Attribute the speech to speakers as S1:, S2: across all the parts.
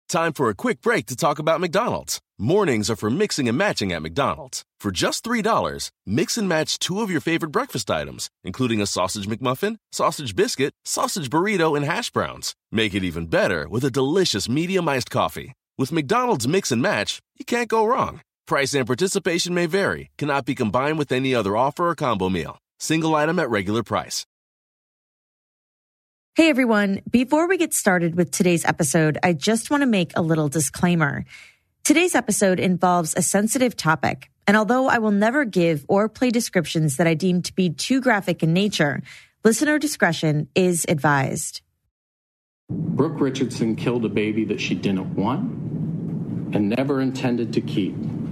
S1: Time for a quick break to talk about McDonald's. Mornings are for mixing and matching at McDonald's. For just $3, mix and match 2 of your favorite breakfast items, including a sausage McMuffin, sausage biscuit, sausage burrito, and hash browns. Make it even better with a delicious medium iced coffee. With McDonald's Mix and Match, you can't go wrong. Price and participation may vary. Cannot be combined with any other offer or combo meal. Single item at regular price.
S2: Hey everyone, before we get started with today's episode, I just want to make a little disclaimer. Today's episode involves a sensitive topic, and although I will never give or play descriptions that I deem to be too graphic in nature, listener discretion is advised.
S3: Brooke Richardson killed a baby that she didn't want and never intended to keep.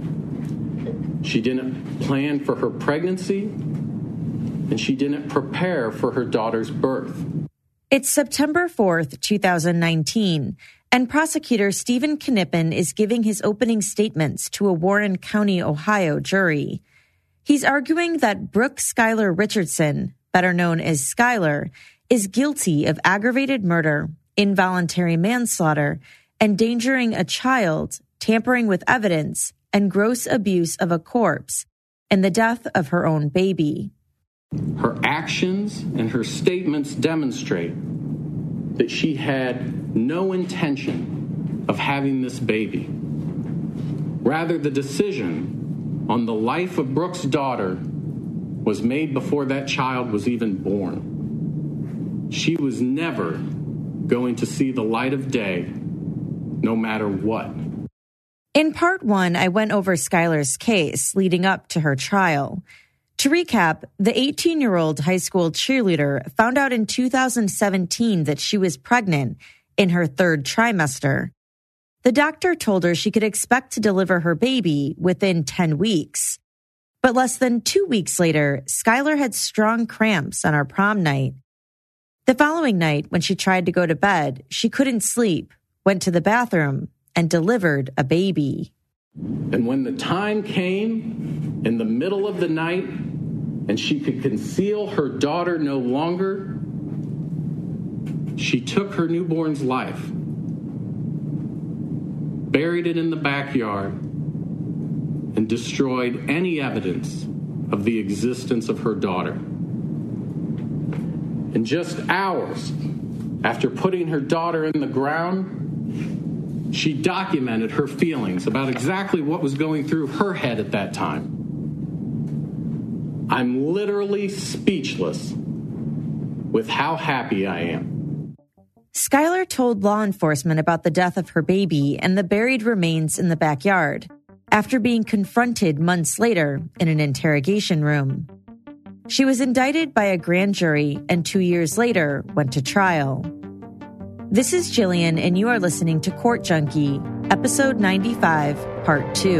S3: She didn't plan for her pregnancy, and she didn't prepare for her daughter's birth.
S2: It's September 4th, 2019, and prosecutor Stephen Knippen is giving his opening statements to a Warren County, Ohio jury. He's arguing that Brooke Skylar Richardson, better known as Skylar, is guilty of aggravated murder, involuntary manslaughter, endangering a child, tampering with evidence, and gross abuse of a corpse, and the death of her own baby.
S3: Her actions and her statements demonstrate that she had no intention of having this baby. Rather, the decision on the life of Brooke's daughter was made before that child was even born. She was never going to see the light of day, no matter what.
S2: In part 1, I went over Skylar's case leading up to her trial. To recap, the 18-year-old high school cheerleader found out in 2017 that she was pregnant in her 3rd trimester. The doctor told her she could expect to deliver her baby within 10 weeks. But less than 2 weeks later, Skylar had strong cramps on our prom night. The following night, when she tried to go to bed, she couldn't sleep, went to the bathroom, and delivered a baby.
S3: And when the time came, in the middle of the night, and she could conceal her daughter no longer, she took her newborn's life, buried it in the backyard, and destroyed any evidence of the existence of her daughter. And just hours after putting her daughter in the ground, she documented her feelings about exactly what was going through her head at that time. I'm literally speechless with how happy I am.
S2: Skylar told law enforcement about the death of her baby and the buried remains in the backyard after being confronted months later in an interrogation room. She was indicted by a grand jury and 2 years later went to trial. This is Jillian, and you are listening to Court Junkie, Episode 95, Part 2.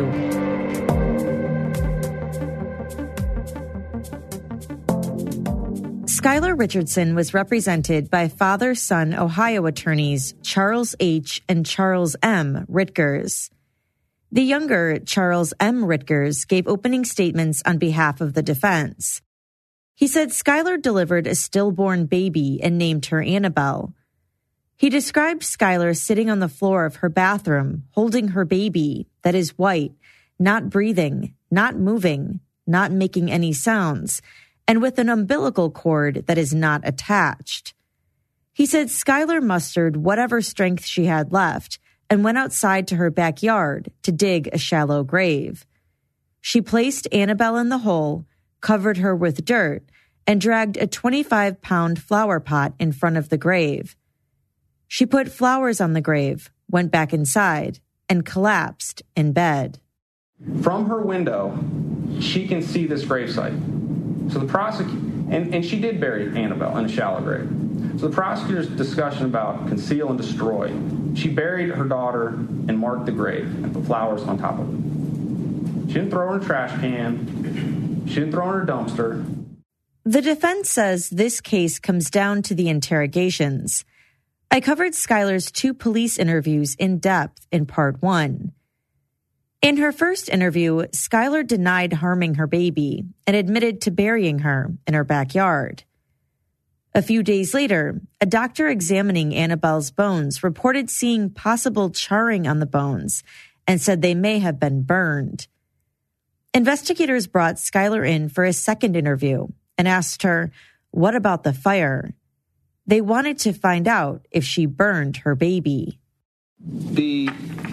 S2: Skylar Richardson was represented by father-son Ohio attorneys Charles H. and Charles M. Ritgers. The younger Charles M. Ritgers gave opening statements on behalf of the defense. He said Skylar delivered a stillborn baby and named her Annabelle. He described Skylar sitting on the floor of her bathroom, holding her baby that is white, not breathing, not moving, not making any sounds, and with an umbilical cord that is not attached. He said Skylar mustered whatever strength she had left and went outside to her backyard to dig a shallow grave. She placed Annabelle in the hole, covered her with dirt, and dragged a 25-pound flower pot in front of the grave. She put flowers on the grave, went back inside, and collapsed in bed.
S4: From her window, she can see this gravesite. So the prosecutor, and she did bury Annabelle in a shallow grave. So the prosecutor's discussion about conceal and destroy, she buried her daughter and marked the grave and put flowers on top of it. She didn't throw her in a trash can. She didn't throw her in a dumpster.
S2: The defense says this case comes down to the interrogations. I covered Skylar's 2 police interviews in depth in part 1. In her first interview, Skylar denied harming her baby and admitted to burying her in her backyard. A few days later, a doctor examining Annabelle's bones reported seeing possible charring on the bones and said they may have been burned. Investigators brought Skylar in for a second interview and asked her, "What about the fire?" They wanted to find out if she burned her baby.
S4: The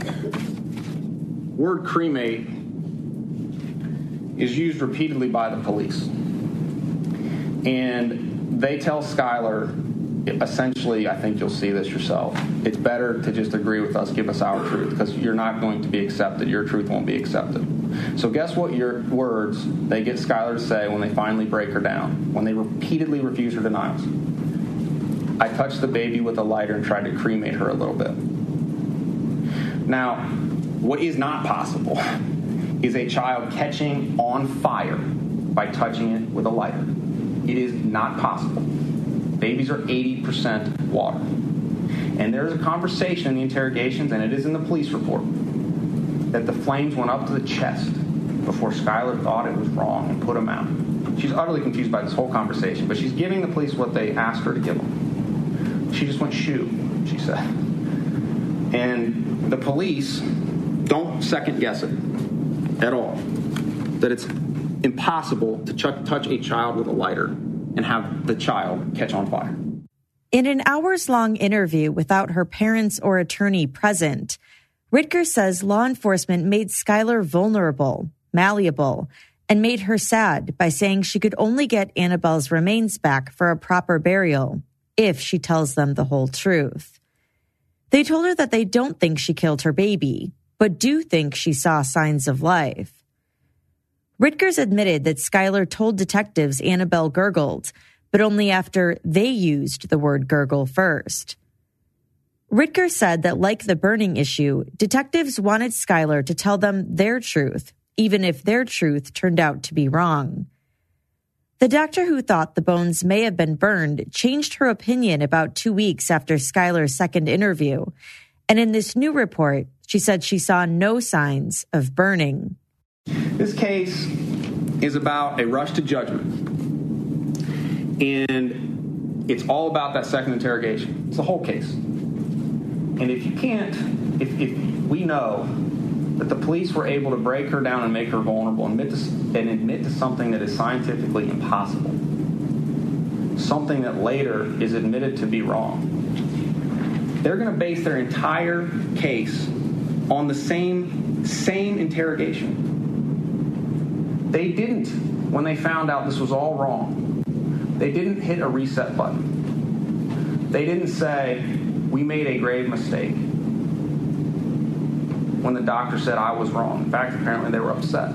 S4: word cremate is used repeatedly by the police. And they tell Skylar, essentially, I think you'll see this yourself, it's better to just agree with us, give us our truth, because you're not going to be accepted. Your truth won't be accepted. So guess what your words they get Skylar to say when they finally break her down, when they repeatedly refuse her denials? "I touched the baby with a lighter and tried to cremate her a little bit." Now, what is not possible is a child catching on fire by touching it with a lighter. It is not possible. Babies are 80% water. And there's a conversation in the interrogations, and it is in the police report, that the flames went up to the chest before Skylar thought it was wrong and put them out. She's utterly confused by this whole conversation, but she's giving the police what they asked her to give them. She just went shoo, she said. And the police don't second guess it at all, that it's impossible to touch a child with a lighter and have the child catch on fire.
S2: In an hours-long interview without her parents or attorney present, Ritger says law enforcement made Skylar vulnerable, malleable, and made her sad by saying she could only get Annabelle's remains back for a proper burial if she tells them the whole truth. They told her that they don't think she killed her baby, but do think she saw signs of life. Ritgers admitted that Skylar told detectives Annabelle gurgled, but only after they used the word gurgle first. Ritger said that, like the burning issue, detectives wanted Skylar to tell them their truth, even if their truth turned out to be wrong. The doctor who thought the bones may have been burned changed her opinion about 2 weeks after Skylar's second interview, and in this new report, she said she saw no signs of burning.
S4: This case is about a rush to judgment, and it's all about that second interrogation. It's the whole case. And if if we know that the police were able to break her down and make her vulnerable and admit to something that is scientifically impossible, something that later is admitted to be wrong, they're going to base their entire case on the same interrogation. They didn't, when they found out this was all wrong, they didn't hit a reset button. They didn't say, "We made a grave mistake," when the doctor said I was wrong. In fact, apparently they were upset.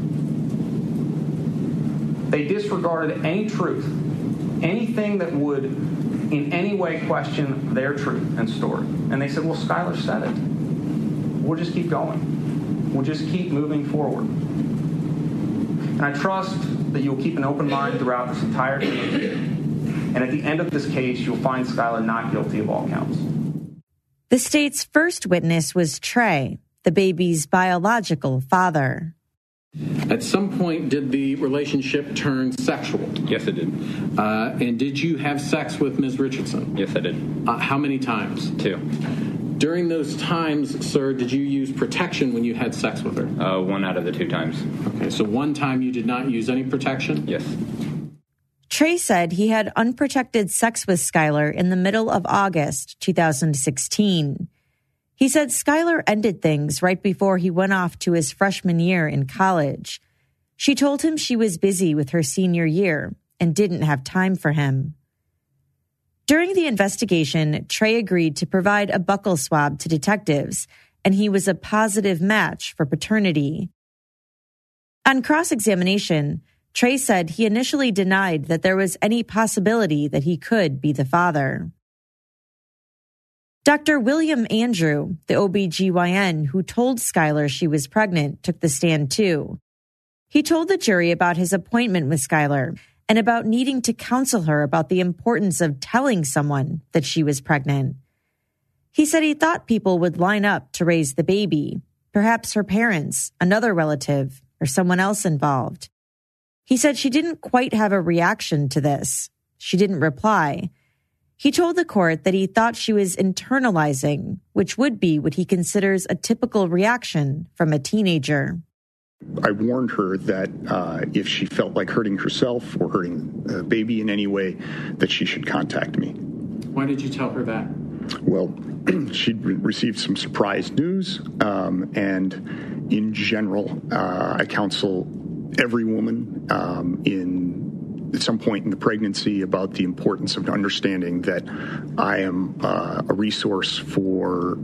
S4: They disregarded any truth, anything that would in any way question their truth and story. And they said, "Well, Skylar said it. We'll just keep going. We'll just keep moving forward." And I trust that you'll keep an open mind throughout this entire case. And at the end of this case, you'll find Skylar not guilty of all counts.
S2: The state's first witness was Trey, the baby's biological father.
S3: At some point, did the relationship turn sexual?
S5: Yes, it did.
S3: And did you have sex with Ms. Richardson?
S5: Yes, I did.
S3: How many times?
S5: 2.
S3: During those times, sir, did you use protection when you had sex with her?
S5: 1 out of the 2 times.
S3: Okay, so one time you did not use any protection?
S5: Yes.
S2: Trey said he had unprotected sex with Skylar in the middle of August 2016. He said Skylar ended things right before he went off to his freshman year in college. She told him she was busy with her senior year and didn't have time for him. During the investigation, Trey agreed to provide a buccal swab to detectives, and he was a positive match for paternity. On cross-examination, Trey said he initially denied that there was any possibility that he could be the father. Dr. William Andrew, the OBGYN who told Skylar she was pregnant, took the stand too. He told the jury about his appointment with Skylar and about needing to counsel her about the importance of telling someone that she was pregnant. He said he thought people would line up to raise the baby, perhaps her parents, another relative, or someone else involved. He said she didn't quite have a reaction to this, She didn't reply. He told the court that he thought she was internalizing, which would be what he considers a typical reaction from a teenager.
S5: I warned her that if she felt like hurting herself or hurting the baby in any way, that she should contact me.
S3: Why did you tell her that?
S5: Well, she'd received some surprise news, and in general, I counsel every woman at some point in the pregnancy about the importance of understanding that I am a resource for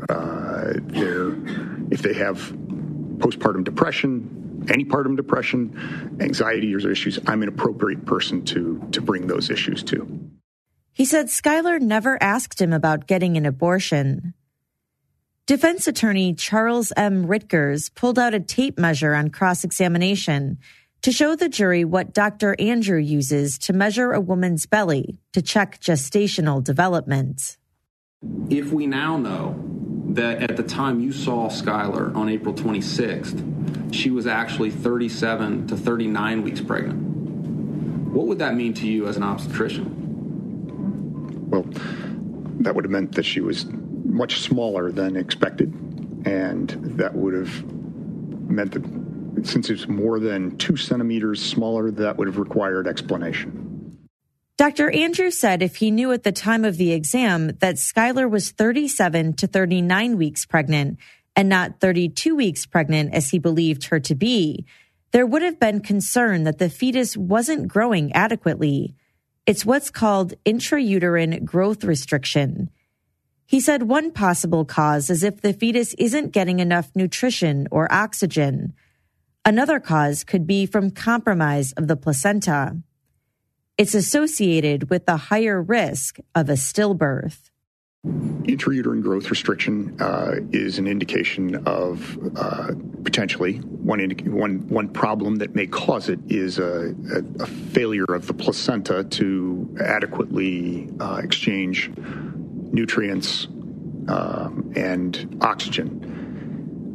S5: if they have postpartum depression, any postpartum depression, anxiety or issues, I'm an appropriate person to bring those issues to.
S2: He said Schuyler never asked him about getting an abortion. Defense attorney Charles M. Ritkers pulled out a tape measure on cross-examination to show the jury what Dr. Andrew uses to measure a woman's belly to check gestational development.
S4: If we now know that at the time you saw Schuyler on April 26th, she was actually 37 to 39 weeks pregnant, what would that mean to you as an obstetrician?
S5: Well, that would have meant that she was much smaller than expected, and that would have meant that since it's more than 2 centimeters smaller, that would have required explanation.
S2: Dr. Andrews said if he knew at the time of the exam that Schuyler was 37 to 39 weeks pregnant and not 32 weeks pregnant as he believed her to be, there would have been concern that the fetus wasn't growing adequately. It's what's called intrauterine growth restriction. He said one possible cause is if the fetus isn't getting enough nutrition or oxygen. Another cause could be from compromise of the placenta. It's associated with the higher risk of a stillbirth.
S5: Intrauterine growth restriction is an indication of potentially one problem that may cause it is a failure of the placenta to adequately exchange nutrients and oxygen.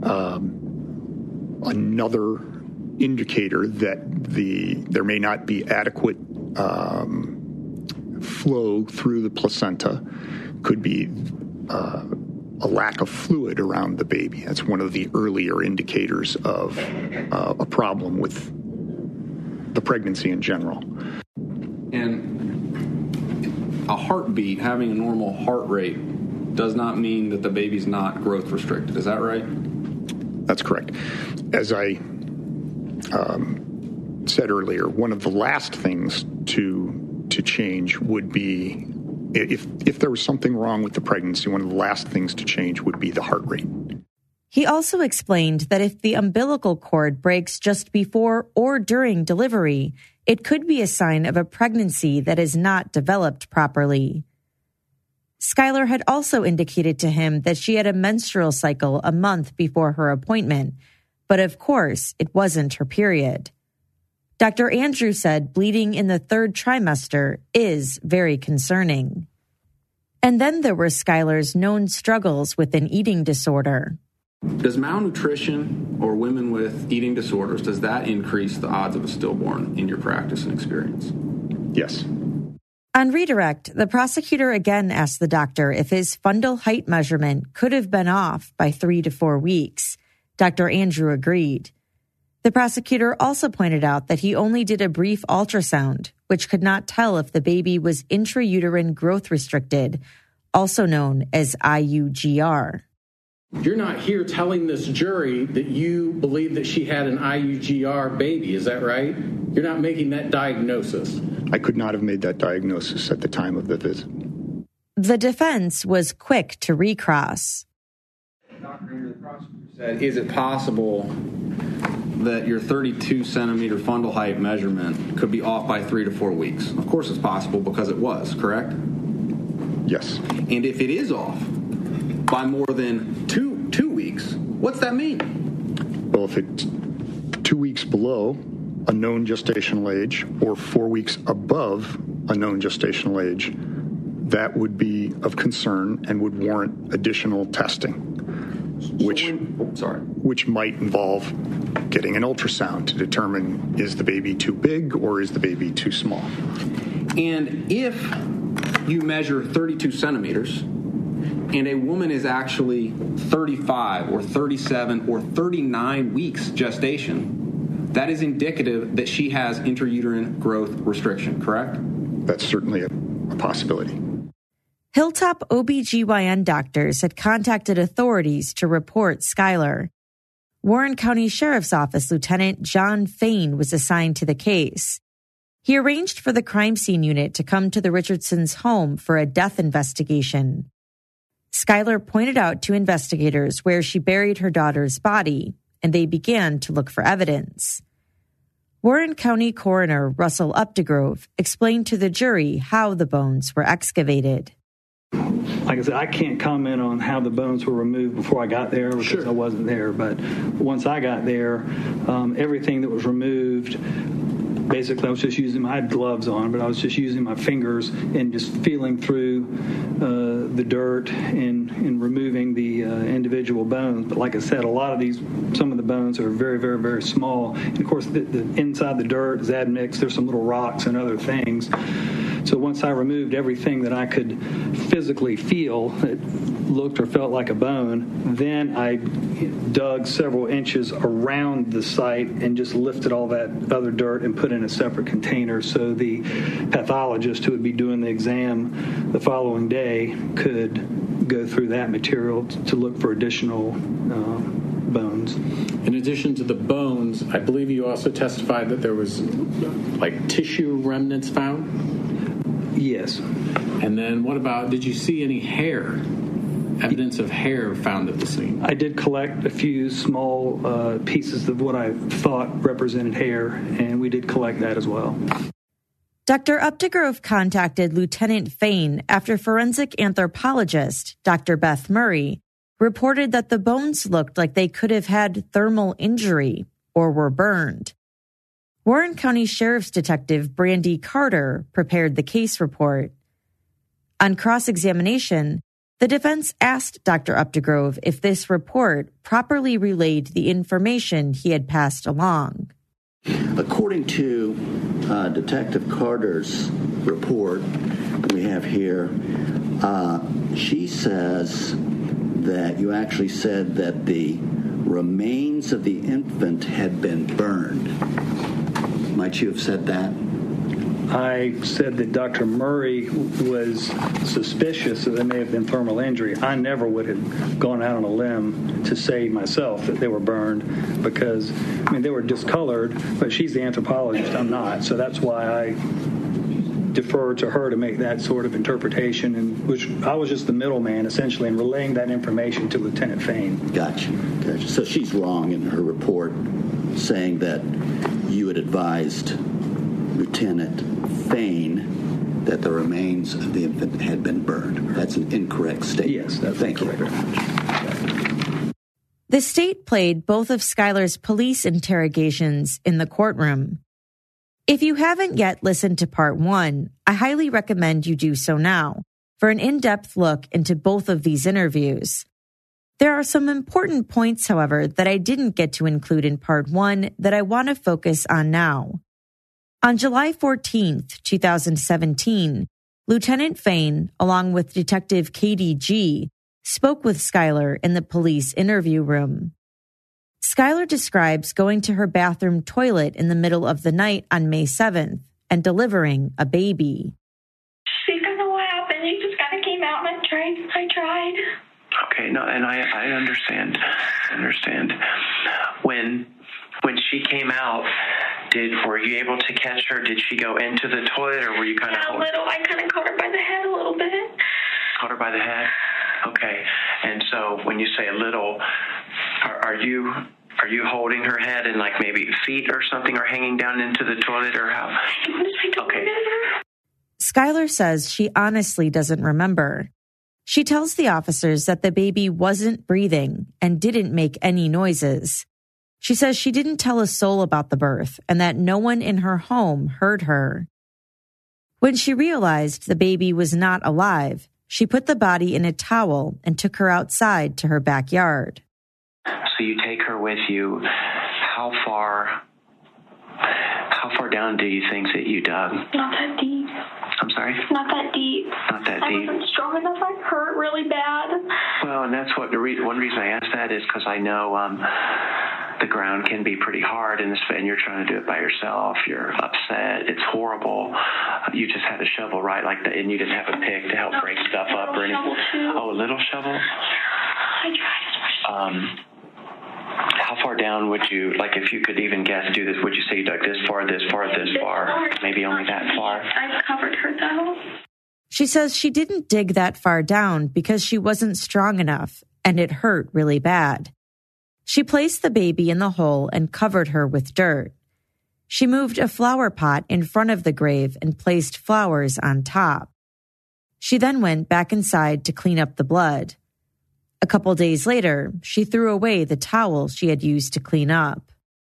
S5: Another indicator that there may not be adequate flow through the placenta could be a lack of fluid around the baby. That's one of the earlier indicators of a problem with the pregnancy in general.
S4: And a heartbeat, having a normal heart rate, does not mean that the baby's not growth restricted. Is that right?
S5: That's correct. As I said earlier, one of the last things to change would be if there was something wrong with the pregnancy, one of the last things to change would be the heart rate.
S2: He also explained that if the umbilical cord breaks just before or during delivery, it could be a sign of a pregnancy that is not developed properly. Schuyler had also indicated to him that she had a menstrual cycle a month before her appointment, but of course, it wasn't her period. Dr. Andrew said bleeding in the 3rd trimester is very concerning. And then there were Schuyler's known struggles with an eating disorder.
S4: Does malnutrition or women with eating disorders, does that increase the odds of a stillborn in your practice and experience?
S5: Yes.
S2: On redirect, the prosecutor again asked the doctor if his fundal height measurement could have been off by 3 to 4 weeks. Dr. Andrew agreed. The prosecutor also pointed out that he only did a brief ultrasound, which could not tell if the baby was intrauterine growth restricted, also known as IUGR.
S3: You're not here telling this jury that you believe that she had an IUGR baby, is that right? You're not making that diagnosis.
S5: I could not have made that diagnosis at the time of the visit.
S2: The defense was quick to recross.
S4: Dr. Andrew, the prosecutor said, is it possible that your 32-centimeter fundal height measurement could be off by 3 to 4 weeks? Of course it's possible because it was, correct?
S5: Yes.
S4: And if it is off by more than two weeks, what's that mean?
S5: Well, if it's 2 weeks below a known gestational age or 4 weeks above a known gestational age, that would be of concern and would warrant additional testing, which might involve getting an ultrasound to determine is the baby too big or is the baby too small.
S4: And if you measure 32 centimeters and a woman is actually 35 or 37 or 39 weeks gestation, that is indicative that she has intrauterine growth restriction, correct?
S5: That's certainly a possibility.
S2: Hilltop OBGYN doctors had contacted authorities to report Skylar. Warren County Sheriff's Office Lieutenant John Fain was assigned to the case. He arranged for the crime scene unit to come to the Richardsons' home for a death investigation. Skylar pointed out to investigators where she buried her daughter's body, and they began to look for evidence. Warren County Coroner Russell Updegrove explained to the jury how the bones were excavated.
S6: Like I said, I can't comment on how the bones were removed before I got there because I wasn't there. But once I got there, everything that was removed, basically I was just using, I had gloves on, but I was just using my fingers and just feeling through the dirt and removing the individual bones. But like I said, some of the bones are very, very, very small. And of course, the inside the dirt is admixed. There's some little rocks and other things. So once I removed everything that I could physically feel that looked or felt like a bone, then I dug several inches around the site and just lifted all that other dirt and put in a separate container so the pathologist who would be doing the exam the following day could go through that material to look for additional bones.
S3: In addition to the bones, I believe you also testified that there was like tissue remnants found?
S6: Yes.
S3: And then what about, did you see any hair, evidence of hair found at the scene?
S6: I did collect a few small pieces of what I thought represented hair, and we did collect that as well.
S2: Dr. Updegrove contacted Lieutenant Fain after forensic anthropologist Dr. Beth Murray reported that the bones looked like they could have had thermal injury or were burned. Warren County Sheriff's Detective Brandy Carter prepared the case report. On cross-examination, the defense asked Dr. Updegrove if this report properly relayed the information he had passed along.
S7: According to Detective Carter's report we have here, she says that you actually said that the remains of the infant had been burned. Might you have said that?
S6: I said that Dr. Murray was suspicious that there may have been thermal injury. I never would have gone out on a limb to say myself that they were burned because, they were discolored, but she's the anthropologist, I'm not. So that's why I defer to her to make that sort of interpretation, and which I was just the middleman, essentially, in relaying that information to Lieutenant Fain.
S7: Gotcha. So she's wrong in her report saying that you had advised Lieutenant Fain that the remains of the infant had been burned. That's an incorrect statement.
S6: Yes, that's
S7: Thank
S6: correct.
S7: you very much.
S2: The state played both of Skylar's police interrogations in the courtroom. If you haven't yet listened to part 1, I highly recommend you do so now for an in-depth look into both of these interviews. There are some important points, however, that I didn't get to include in part 1 that I want to focus on now. On July 14th, 2017, Lieutenant Fain, along with Detective Katie G., spoke with Skylar in the police interview room. Skylar describes going to her bathroom toilet in the middle of the night on May 7th and delivering a baby.
S8: She don't know what happened. She just kind of came out and I tried.
S9: Okay, no, and I understand. When she came out, were you able to catch her? Did she go into the toilet, or were you kind of...
S8: Yeah, a little. I kind of caught her by the head a little bit.
S9: Caught her by the head? Okay. And so when you say a little, are you holding her head and like maybe feet or something are hanging down into the toilet, or how?
S8: I don't remember.
S2: Skylar says she honestly doesn't remember. She tells the officers that the baby wasn't breathing and didn't make any noises. She says she didn't tell a soul about the birth and that no one in her home heard her. When she realized the baby was not alive, she put the body in a towel and took her outside to her backyard.
S9: So you take her with you. How far down do you think that you dug?
S8: Not that deep.
S9: I'm sorry?
S8: Not that deep.
S9: Not that
S8: I
S9: deep.
S8: wasn't strong enough. I hurt really bad.
S9: Well, and that's what one reason I asked that is because I know the ground can be pretty hard in this, and you're trying to do it by yourself. You're upset. It's horrible. You just had a shovel, right? Like that, and you didn't have a pick to help break stuff up or anything. Oh, a little shovel?
S8: I tried as much as
S9: how far down would you, like if you could even guess, do this, would you say you dug this far, this far, this far? Maybe only that far?
S8: I covered her though.
S2: She says she didn't dig that far down because she wasn't strong enough and it hurt really bad. She placed the baby in the hole and covered her with dirt. She moved a flower pot in front of the grave and placed flowers on top. She then went back inside to clean up the blood. A couple days later, she threw away the towel she had used to clean up.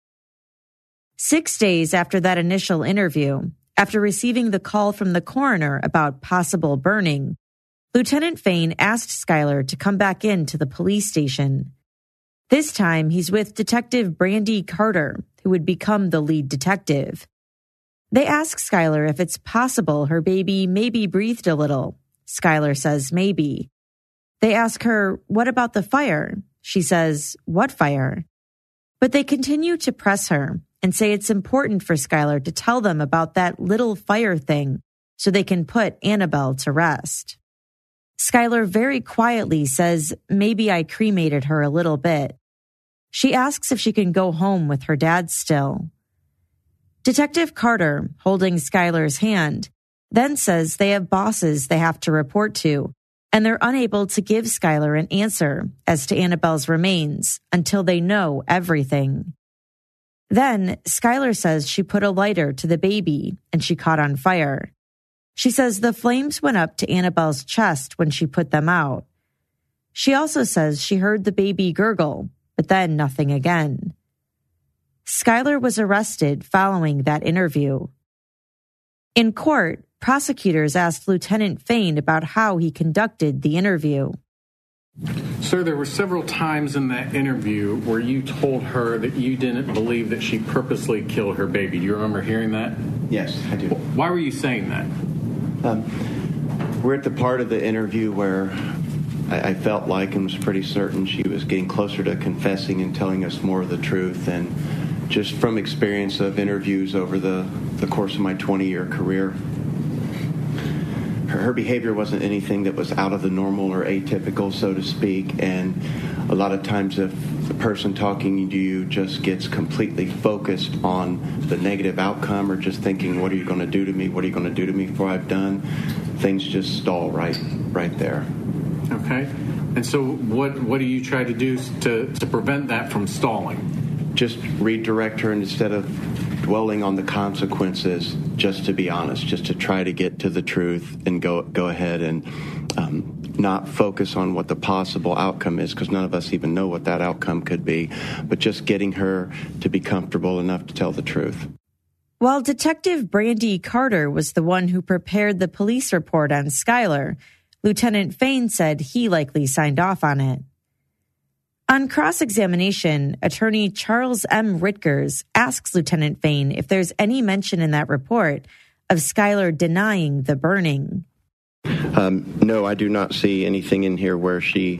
S2: 6 days after that initial interview, after receiving the call from the coroner about possible burning, Lieutenant Fain asked Skylar to come back into the police station. This time, he's with Detective Brandy Carter, who would become the lead detective. They ask Skylar if it's possible her baby maybe breathed a little. Skylar says maybe. They ask her, what about the fire? She says, what fire? But they continue to press her and say it's important for Skylar to tell them about that little fire thing so they can put Annabelle to rest. Skylar very quietly says, maybe I cremated her a little bit. She asks if she can go home with her dad still. Detective Carter, holding Skylar's hand, then says they have bosses they have to report to, and they're unable to give Skylar an answer as to Annabelle's remains until they know everything. Then Skylar says she put a lighter to the baby and she caught on fire. She says the flames went up to Annabelle's chest when she put them out. She also says she heard the baby gurgle, but then nothing again. Skylar was arrested following that interview. In court, prosecutors asked Lieutenant Fain about how he conducted the interview.
S3: Sir, there were several times in that interview where you told her that you didn't believe that she purposely killed her baby. Do you remember hearing that?
S10: Yes, I do.
S3: Why were you saying that?
S10: We're at the part of the interview where I felt like and was pretty certain she was getting closer to confessing and telling us more of the truth. And just from experience of interviews over the course of my 20-year career, her behavior wasn't anything that was out of the normal or atypical, so to speak. And a lot of times if the person talking to you just gets completely focused on the negative outcome or just thinking, what are you going to do to me? What are you going to do to me for I've done? Things just stall right there.
S3: Okay. And so what do you try to do to prevent that from stalling?
S10: Just redirect her, and instead of dwelling on the consequences, just to be honest, just to try to get to the truth and go ahead and not focus on what the possible outcome is, because none of us even know what that outcome could be, but just getting her to be comfortable enough to tell the truth.
S2: While Detective Brandy Carter was the one who prepared the police report on Skylar, Lieutenant Fain said he likely signed off on it. On cross-examination, attorney Charles M. Ritkers asks Lieutenant Fain if there's any mention in that report of Skylar denying the burning.
S10: No, I do not see anything in here where she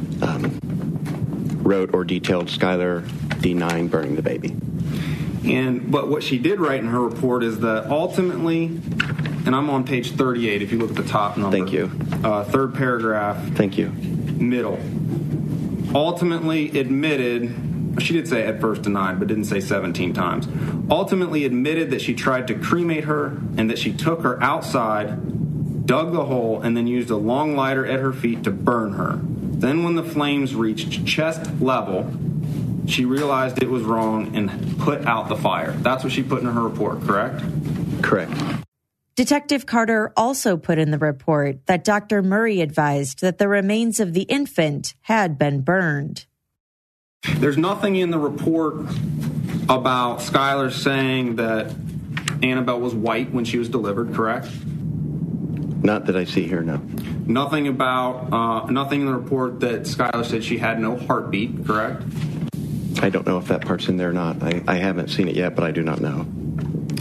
S10: wrote or detailed Skylar denying burning the baby.
S4: But what she did write in her report is that ultimately, and I'm on page 38 if you look at the top number.
S10: Thank you.
S4: Third paragraph.
S10: Thank you.
S4: Middle. Ultimately admitted, she did say at first denied, but didn't say 17 times. Ultimately admitted that she tried to cremate her and that she took her outside, dug the hole, and then used a long lighter at her feet to burn her. Then when the flames reached chest level, she realized it was wrong and put out the fire. That's what she put in her report, correct?
S10: Correct.
S2: Detective Carter also put in the report that Dr. Murray advised that the remains of the infant had been burned.
S4: There's nothing in the report about Skylar saying that Annabelle was white when she was delivered, correct?
S10: Not that I see here, no.
S4: Nothing in the report that Skylar said she had no heartbeat, correct?
S10: I don't know if that part's in there or not. I haven't seen it yet, but I do not know.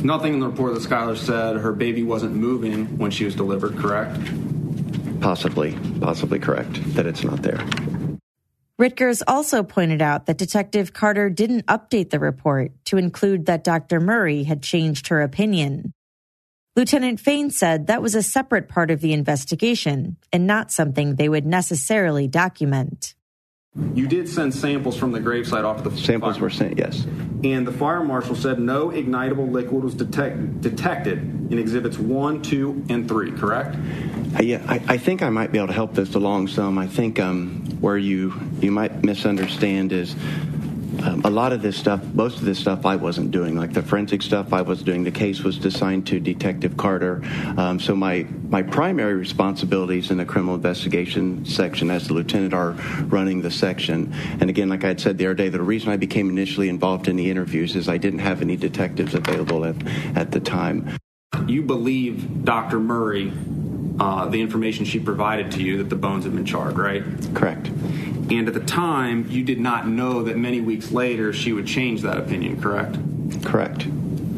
S4: nothing in the report that Skylar said her baby wasn't moving when she was delivered, correct?
S10: Possibly correct that it's not there.
S2: Ritgers also pointed out that Detective Carter didn't update the report to include that Dr. Murray had changed her opinion. Lieutenant Fain said that was a separate part of the investigation and not something they would necessarily document.
S4: You did send samples from the gravesite off to the
S10: samples were sent, yes.
S4: And the fire marshal said no ignitable liquid was detected in exhibits 1, 2, and 3, correct?
S10: Yeah, I think I might be able to help this along some. I think where you might misunderstand is a lot of this stuff, most of this stuff I wasn't doing. Like the forensic stuff I was doing. The case was assigned to Detective Carter. So my primary responsibilities in the criminal investigation section as the lieutenant are running the section. And again, like I had said the other day, the reason I became initially involved in the interviews is I didn't have any detectives available at the time.
S4: You believe Dr. Murray, the information she provided to you that the bones had been charred, right?
S10: Correct.
S4: And at the time, you did not know that many weeks later she would change that opinion, correct?
S10: Correct.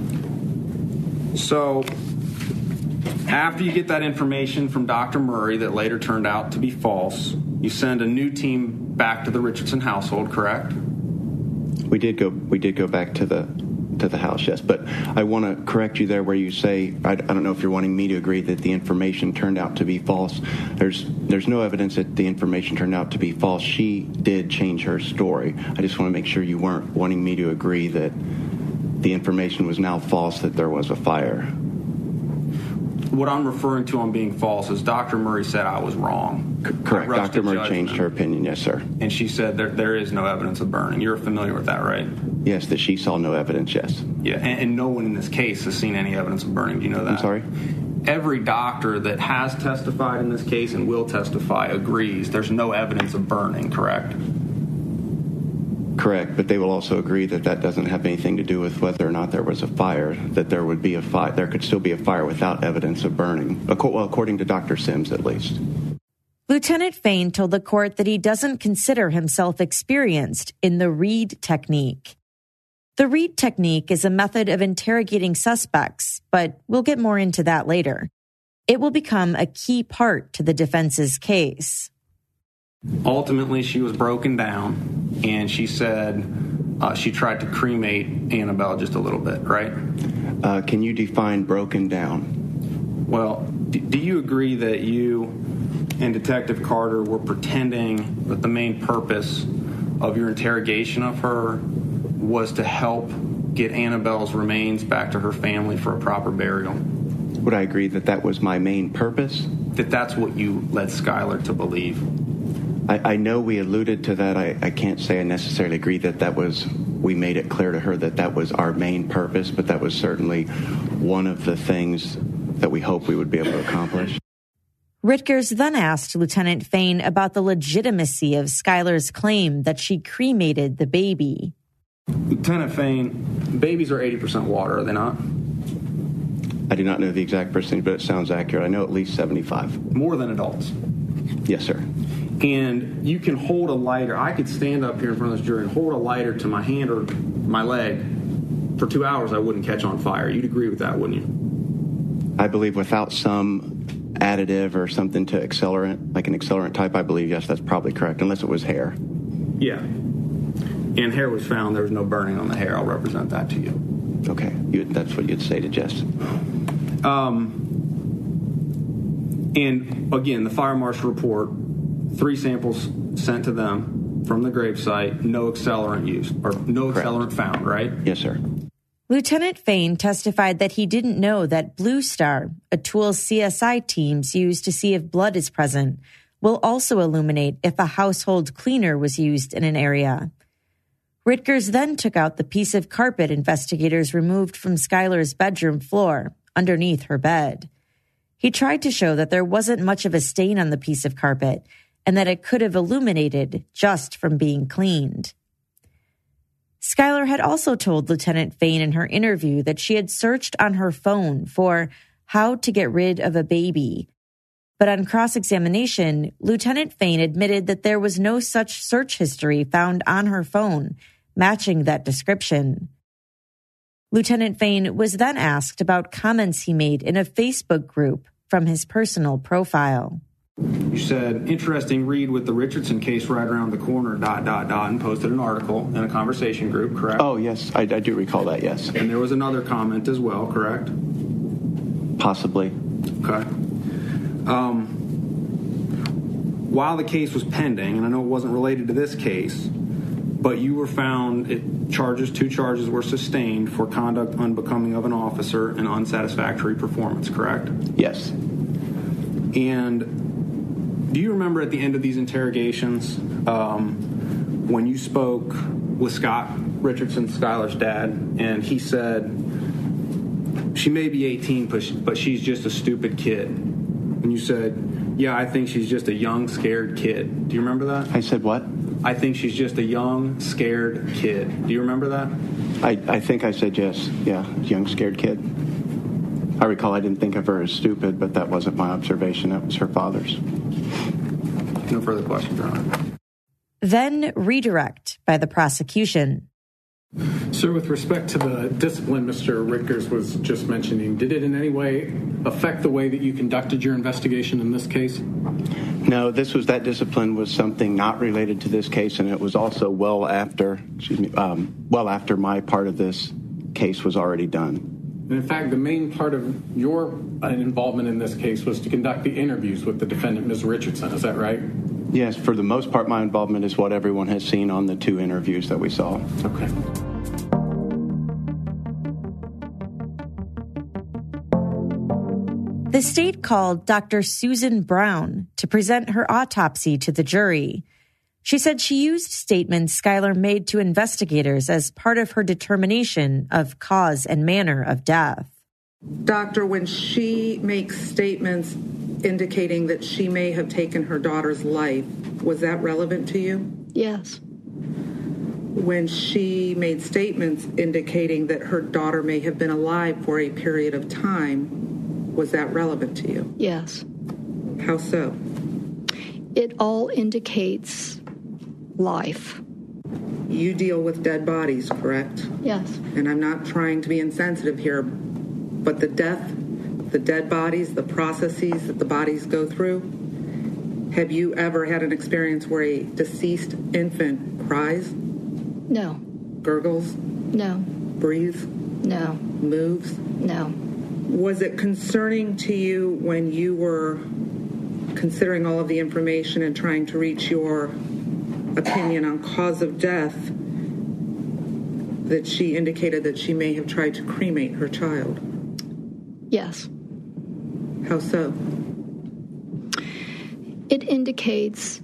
S4: So, after you get that information from Dr. Murray that later turned out to be false, you send a new team back to the Richardson household, correct?
S10: We did go back to the house, yes. But I want to correct you there where you say, I don't know if you're wanting me to agree that the information turned out to be false. There's no evidence that the information turned out to be false. She did change her story. I just want to make sure you weren't wanting me to agree that the information was now false, that there was a fire.
S4: What I'm referring to on being false is Dr. Murray said I was wrong.
S10: Correct. Dr. Murray changed her opinion, yes, sir.
S4: And she said there is no evidence of burning. You're familiar with that, right?
S10: Yes, that she saw no evidence, yes.
S4: Yeah, and no one in this case has seen any evidence of burning. Do you know that?
S10: I'm sorry?
S4: Every doctor that has testified in this case and will testify agrees there's no evidence of burning, correct?
S10: Correct, but they will also agree that that doesn't have anything to do with whether or not there was a fire, that there would be a fire. There could still be a fire without evidence of burning, well, according to Dr. Sims at least.
S2: Lieutenant Fain told the court that he doesn't consider himself experienced in the Reed technique. The Reed technique is a method of interrogating suspects, but we'll get more into that later. It will become a key part to the defense's case.
S4: Ultimately, she was broken down, and she said she tried to cremate Annabelle just a little bit, right?
S10: Can you define broken down?
S4: Well, do you agree that you and Detective Carter were pretending that the main purpose of your interrogation of her was to help get Annabelle's remains back to her family for a proper burial?
S10: Would I agree that that was my main purpose?
S4: That that's what you led Skylar to believe?
S10: I know we alluded to that. I can't say I necessarily agree that we made it clear to her that was our main purpose, but that was certainly one of the things that we hope we would be able to accomplish.
S2: Ritgers then asked Lieutenant Fain about the legitimacy of Skylar's claim that she cremated the baby.
S4: Lieutenant Fain, babies are 80% water, are they not?
S10: I do not know the exact percentage, but it sounds accurate. I know at least 75.
S4: More than adults?
S10: Yes, sir.
S4: And you can hold a lighter. I could stand up here in front of this jury and hold a lighter to my hand or my leg. For 2 hours, I wouldn't catch on fire. You'd agree with that, wouldn't you?
S10: I believe without some additive or something to accelerant, like an accelerant type, I believe, yes, that's probably correct, unless it was hair.
S4: Yeah. And hair was found. There was no burning on the hair. I'll represent that to you.
S10: Okay. That's what you'd say to Jess.
S4: And, again, the fire marshal report, 3 samples sent to them from the gravesite, no accelerant used, or no
S10: Correct.
S4: Accelerant found, right?
S10: Yes, sir.
S2: Lieutenant Fain testified that he didn't know that Blue Star, a tool CSI teams use to see if blood is present, will also illuminate if a household cleaner was used in an area. Ritgers then took out the piece of carpet investigators removed from Skylar's bedroom floor, underneath her bed. He tried to show that there wasn't much of a stain on the piece of carpet and that it could have illuminated just from being cleaned. Skylar had also told Lieutenant Fain in her interview that she had searched on her phone for how to get rid of a baby. But on cross-examination, Lieutenant Fain admitted that there was no such search history found on her phone, matching that description. Lieutenant Fain was then asked about comments he made in a Facebook group from his personal profile.
S4: You said, interesting read with the Richardson case right around the corner, ... and posted an article in a conversation group, correct?
S10: Oh, yes, I do recall that, yes.
S4: And there was another comment as well, correct?
S10: Possibly.
S4: Okay. While the case was pending, and I know it wasn't related to this case, but you were found, two charges were sustained for conduct unbecoming of an officer and unsatisfactory performance, correct?
S10: Yes.
S4: And do you remember at the end of these interrogations when you spoke with Scott Richardson, Skylar's dad, and he said, she may be 18, but she's just a stupid kid. And you said, yeah, I think she's just a young, scared kid. Do you remember that?
S10: I said what?
S4: I think she's just a young, scared kid. Do you remember that?
S10: I think I said yes. Yeah, young, scared kid. I recall I didn't think of her as stupid, but that wasn't my observation. That was her father's.
S4: No further questions, Your Honor.
S2: Then redirect by the prosecution.
S3: Sir, with respect to the discipline Mr. Rickers was just mentioning, did it in any way affect the way that you conducted your investigation in this case?
S10: No, that discipline was something not related to this case, and it was also well after my part of this case was already done.
S3: And in fact, the main part of your involvement in this case was to conduct the interviews with the defendant, Ms. Richardson. Is that right?
S10: Yes, for the most part, my involvement is what everyone has seen on the 2 interviews that we saw.
S3: Okay.
S2: The state called Dr. Susan Brown to present her autopsy to the jury. She said she used statements Skylar made to investigators as part of her determination of cause and manner of death.
S11: Doctor, when she makes statements indicating that she may have taken her daughter's life, was that relevant to you?
S12: Yes.
S11: When she made statements indicating that her daughter may have been alive for a period of time, was that relevant to you?
S12: Yes.
S11: How so?
S12: It all indicates life.
S11: You deal with dead bodies, correct?
S12: Yes.
S11: And I'm not trying to be insensitive here, but the death, the dead bodies, the processes that the bodies go through, have you ever had an experience where a deceased infant cries?
S12: No.
S11: Gurgles?
S12: No.
S11: Breathes?
S12: No.
S11: Moves?
S12: No.
S11: Was it concerning to you when you were considering all of the information and trying to reach your opinion on cause of death that she indicated that she may have tried to cremate her child?
S12: Yes.
S11: How so?
S12: It indicates,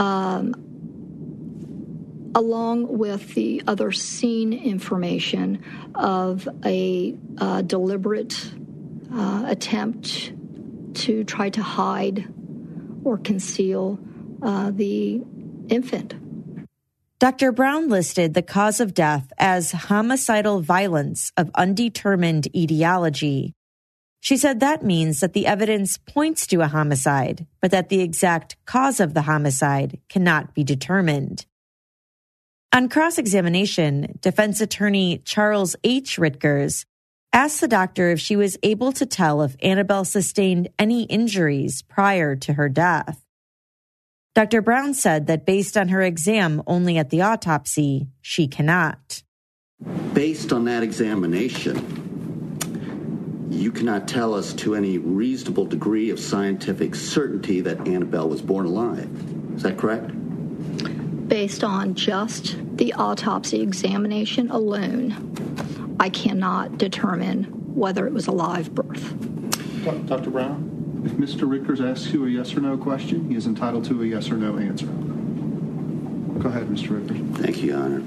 S12: along with the other scene information, of a deliberate attempt to try to hide or conceal the infant.
S2: Dr. Brown listed the cause of death as homicidal violence of undetermined etiology. She said that means that the evidence points to a homicide, but that the exact cause of the homicide cannot be determined. On cross-examination, defense attorney Charles H. Ritkers asked the doctor if she was able to tell if Annabelle sustained any injuries prior to her death. Dr. Brown said that based on her exam only at the autopsy, she cannot.
S7: Based on that examination, you cannot tell us to any reasonable degree of scientific certainty that Annabelle was born alive. Is that correct?
S12: Based on just the autopsy examination alone, I cannot determine whether it was a live birth.
S13: Dr. Brown, if Mr. Rickers asks you a yes or no question, he is entitled to a yes or no answer. Go ahead, Mr. Rickers.
S7: Thank you, Your Honor.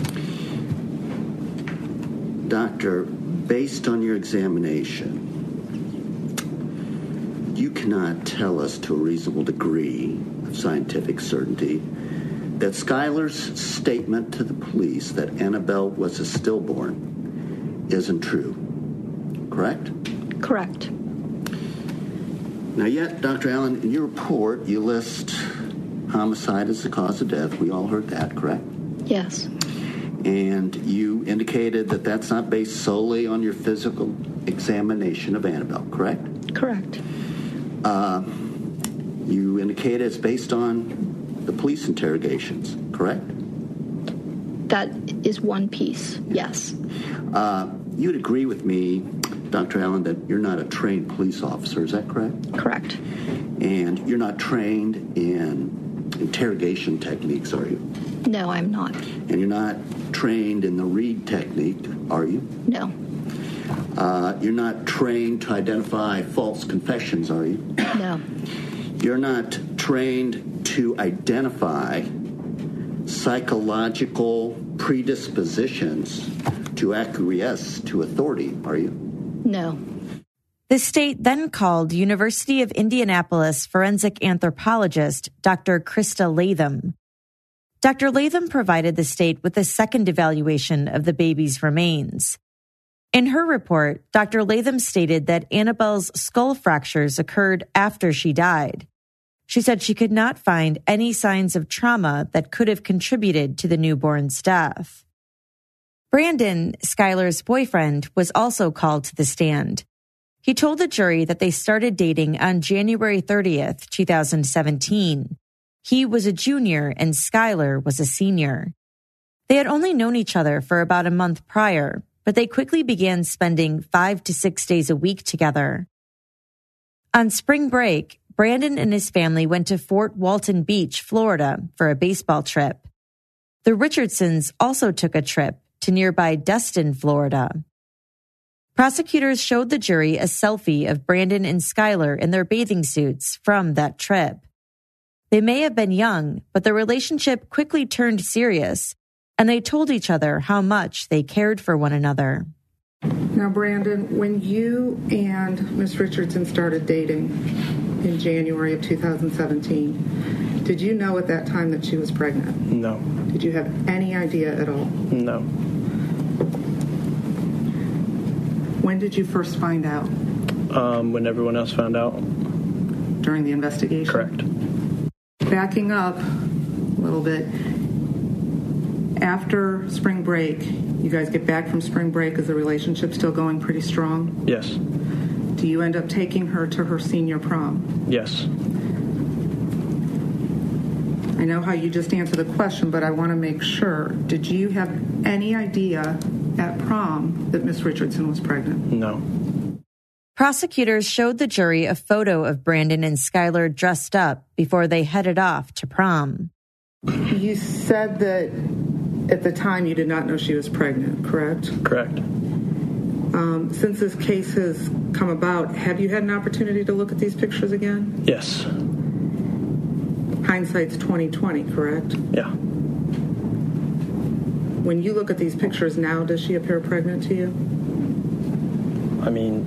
S7: Doctor, based on your examination, you cannot tell us to a reasonable degree of scientific certainty that Skylar's statement to the police that Annabelle was a stillborn isn't true. Correct?
S12: Correct.
S7: Now, yet, Dr. Allen, in your report, you list homicide as the cause of death. We all heard that, correct?
S12: Yes.
S7: And you indicated that that's not based solely on your physical examination of Annabelle, correct?
S12: Correct.
S7: You indicated it's based on the police interrogations, correct?
S12: That is one piece, yes.
S7: You'd agree with me, Dr. Allen, that you're not a trained police officer, is that correct?
S12: Correct.
S7: And you're not trained in interrogation techniques, are you?
S12: No, I'm not.
S7: And you're not trained in the Reed technique, are you?
S12: No.
S7: You're not trained to identify false confessions, are you?
S12: No.
S7: You're not trained to identify psychological predispositions to acquiesce to authority, are you?
S12: No.
S2: The state then called University of Indianapolis forensic anthropologist Dr. Krista Latham. Dr. Latham provided the state with a second evaluation of the baby's remains. In her report, Dr. Latham stated that Annabelle's skull fractures occurred after she died. She said she could not find any signs of trauma that could have contributed to the newborn's death. Brandon, Skylar's boyfriend, was also called to the stand. He told the jury that they started dating on January 30th, 2017. He was a junior and Skylar was a senior. They had only known each other for about a month prior, but they quickly began spending 5 to 6 days a week together. On spring break, Brandon and his family went to Fort Walton Beach, Florida, for a baseball trip. The Richardsons also took a trip to nearby Destin, Florida. Prosecutors showed the jury a selfie of Brandon and Skylar in their bathing suits from that trip. They may have been young, but the relationship quickly turned serious, and they told each other how much they cared for one another.
S11: Now, Brandon, when you and Miss Richardson started dating in January of 2017, did you know at that time that she was pregnant?
S6: No.
S11: Did you have any idea at all?
S6: No.
S11: When did you first find out?
S6: When everyone else found out.
S11: During the investigation?
S6: Correct.
S11: Backing up a little bit, after spring break, you guys get back from spring break, is the relationship still going pretty strong?
S6: Yes.
S11: Do you end up taking her to her senior prom?
S6: Yes.
S11: I know how you just answered the question, but I want to make sure. Did you have any idea at prom that Miss Richardson was pregnant?
S6: No.
S2: Prosecutors showed the jury a photo of Brandon and Skylar dressed up before they headed off to prom.
S11: You said that at the time you did not know she was pregnant, correct?
S6: Correct.
S11: Since this case has come about, have you had an opportunity to look at these pictures again?
S6: Yes.
S11: Hindsight's 20/20, correct?
S6: Yeah.
S11: When you look at these pictures now, does she appear pregnant to you?
S6: I mean,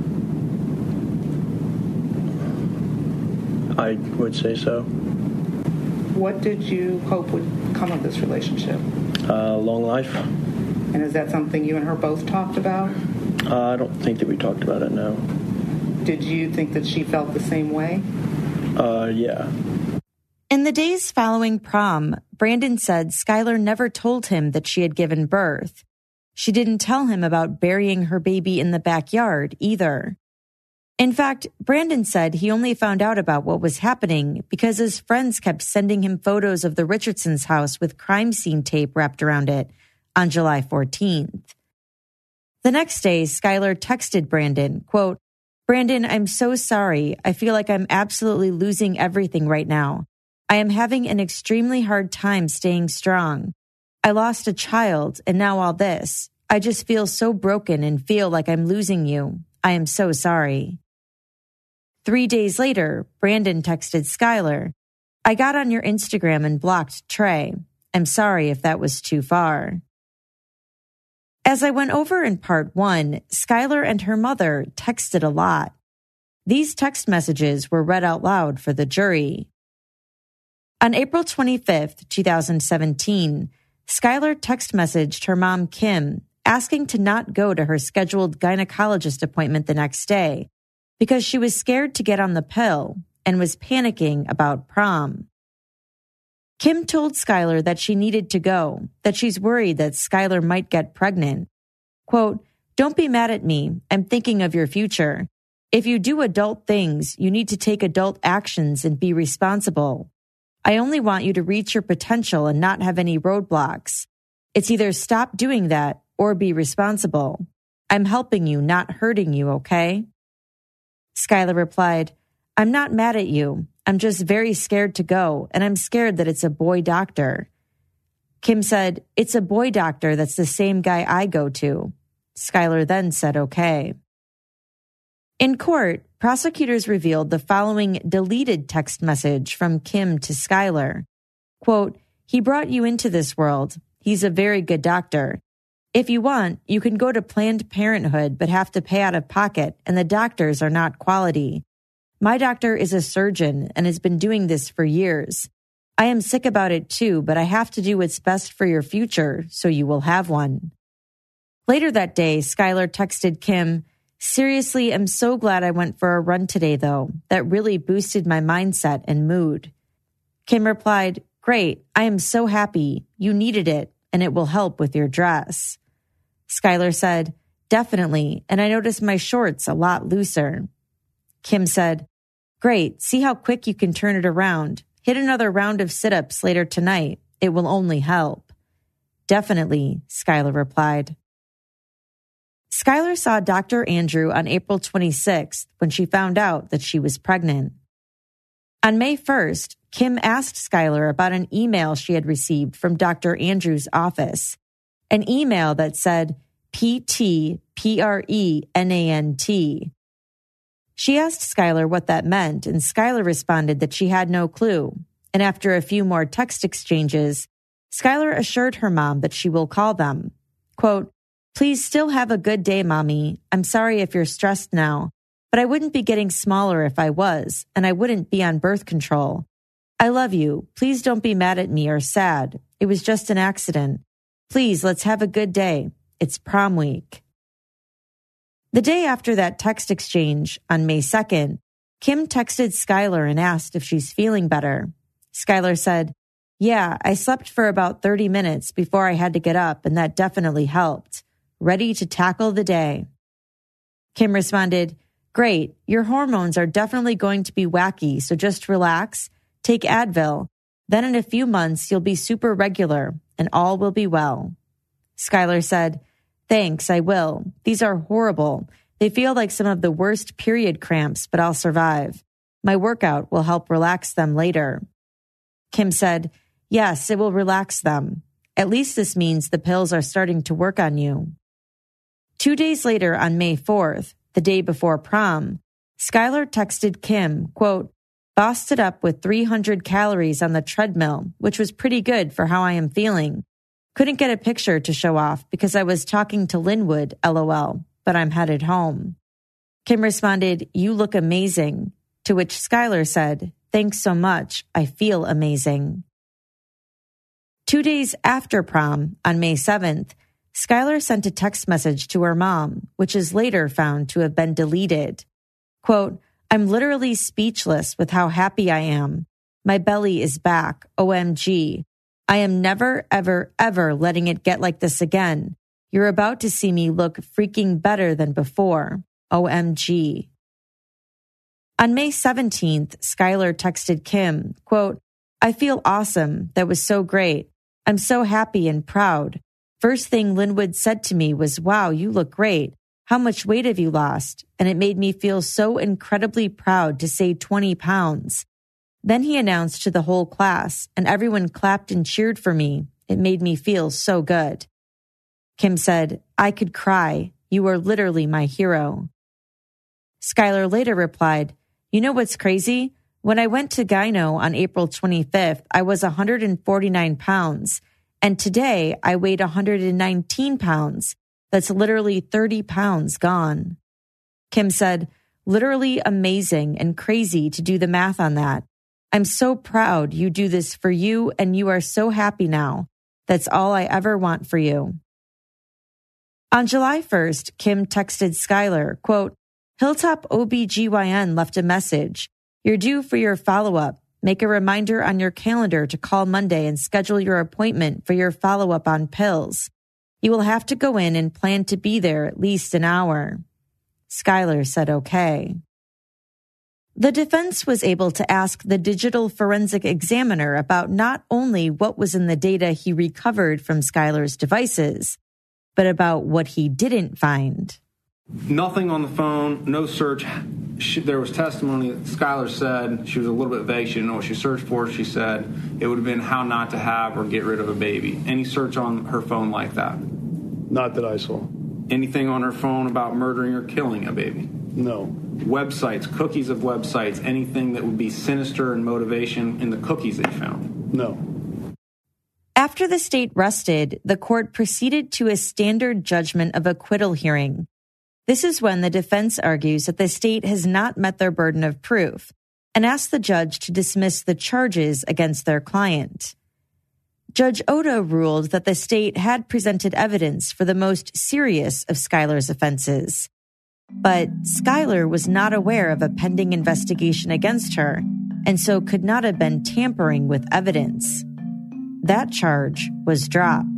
S6: I would say so.
S11: What did you hope would come of this relationship?
S6: Long life.
S11: And is that something you and her both talked about?
S6: I don't think that we talked about it, no.
S11: Did you think that she felt the same way?
S6: Yeah.
S2: In the days following prom, Brandon said Skylar never told him that she had given birth. She didn't tell him about burying her baby in the backyard either. In fact, Brandon said he only found out about what was happening because his friends kept sending him photos of the Richardsons' house with crime scene tape wrapped around it on July 14th. The next day, Skylar texted Brandon, quote, "Brandon, I'm so sorry. I feel like I'm absolutely losing everything right now. I am having an extremely hard time staying strong. I lost a child and now all this. I just feel so broken and feel like I'm losing you. I am so sorry." 3 days later, Brandon texted Skylar, "I got on your Instagram and blocked Trey. I'm sorry if that was too far." As I went over in part 1, Skylar and her mother texted a lot. These text messages were read out loud for the jury. On April 25th, 2017, Skylar text messaged her mom, Kim, asking to not go to her scheduled gynecologist appointment the next day because she was scared to get on the pill and was panicking about prom. Kim told Skylar that she needed to go, that she's worried that Skylar might get pregnant. Quote, "Don't be mad at me. I'm thinking of your future. If you do adult things, you need to take adult actions and be responsible. I only want you to reach your potential and not have any roadblocks. It's either stop doing that or be responsible. I'm helping you, not hurting you, okay?" Skylar replied, "I'm not mad at you. I'm just very scared to go, and I'm scared that it's a boy doctor." Kim said, "It's a boy doctor that's the same guy I go to." Skylar then said, "Okay." In court, prosecutors revealed the following deleted text message from Kim to Skylar. Quote, "He brought you into this world. He's a very good doctor. If you want, you can go to Planned Parenthood but have to pay out of pocket, and the doctors are not quality. My doctor is a surgeon and has been doing this for years. I am sick about it too, but I have to do what's best for your future, so you will have one." Later that day, Skylar texted Kim, "Seriously, I'm so glad I went for a run today, though. That really boosted my mindset and mood." Kim replied, "Great, I am so happy. You needed it, and it will help with your dress." Skylar said, "Definitely, and I noticed my shorts a lot looser." Kim said, "Great, see how quick you can turn it around. Hit another round of sit-ups later tonight. It will only help." "Definitely," Skylar replied. Skylar saw Dr. Andrew on April 26th when she found out that she was pregnant. On May 1st, Kim asked Skylar about an email she had received from Dr. Andrew's office, an email that said PTPRENANT. She asked Skylar what that meant, and Skylar responded that she had no clue. And after a few more text exchanges, Skylar assured her mom that she will call them. Quote, "Please still have a good day, Mommy. I'm sorry if you're stressed now, but I wouldn't be getting smaller if I was, and I wouldn't be on birth control. I love you. Please don't be mad at me or sad. It was just an accident. Please, let's have a good day. It's prom week." The day after that text exchange, on May 2nd, Kim texted Skylar and asked if she's feeling better. Skylar said, "Yeah, I slept for about 30 minutes before I had to get up, and that definitely helped. Ready to tackle the day." Kim responded, "Great, your hormones are definitely going to be wacky, so just relax, take Advil. Then in a few months, you'll be super regular, and all will be well." Skylar said, "Thanks, I will. These are horrible. They feel like some of the worst period cramps, but I'll survive. My workout will help relax them later." Kim said, "Yes, it will relax them. At least this means the pills are starting to work on you." 2 days later, on May 4th, the day before prom, Skylar texted Kim, quote, "Bossed it up with 300 calories on the treadmill, which was pretty good for how I am feeling. Couldn't get a picture to show off because I was talking to Linwood, LOL, but I'm headed home." Kim responded, "You look amazing," to which Skylar said, "Thanks so much. I feel amazing." 2 days after prom, on May 7th, Skylar sent a text message to her mom, which is later found to have been deleted. Quote, "I'm literally speechless with how happy I am. My belly is back. OMG. I am never, ever, ever letting it get like this again. You're about to see me look freaking better than before. OMG." On May 17th, Skylar texted Kim, quote, "I feel awesome. That was so great. I'm so happy and proud. First thing Linwood said to me was, 'Wow, you look great. How much weight have you lost?' And it made me feel so incredibly proud to say 20 pounds. Then he announced to the whole class, and everyone clapped and cheered for me. It made me feel so good." Kim said, "I could cry. You are literally my hero." Skylar later replied, "You know what's crazy? When I went to gyno on April 25th, I was 149 pounds, and today I weighed 119 pounds. That's literally 30 pounds gone." Kim said, "Literally amazing and crazy to do the math on that. I'm so proud you do this for you, and you are so happy now. That's all I ever want for you." On July 1st, Kim texted Skylar, quote, "Hilltop OBGYN left a message. You're due for your follow-up. Make a reminder on your calendar to call Monday and schedule your appointment for your follow-up on pills. You will have to go in and plan to be there at least an hour. Skylar said okay. The defense was able to ask the digital forensic examiner about not only what was in the data he recovered from Skylar's devices, but about what he didn't find.
S4: Nothing on the phone, no search. There was testimony that Skylar said, she was a little bit vague, she didn't know what she searched for. She said it would have been how not to have or get rid of a baby. Any search on her phone like that?
S14: Not that I saw.
S4: Anything on her phone about murdering or killing a baby?
S14: No.
S4: Websites, cookies of websites, anything that would be sinister and motivation in the cookies that you found?
S14: No.
S2: After the state rested, the court proceeded to a standard judgment of acquittal hearing. This is when the defense argues that the state has not met their burden of proof and asks the judge to dismiss the charges against their client. Judge Oda ruled that the state had presented evidence for the most serious of Skylar's offenses. But Skylar was not aware of a pending investigation against her, and so could not have been tampering with evidence. That charge was dropped.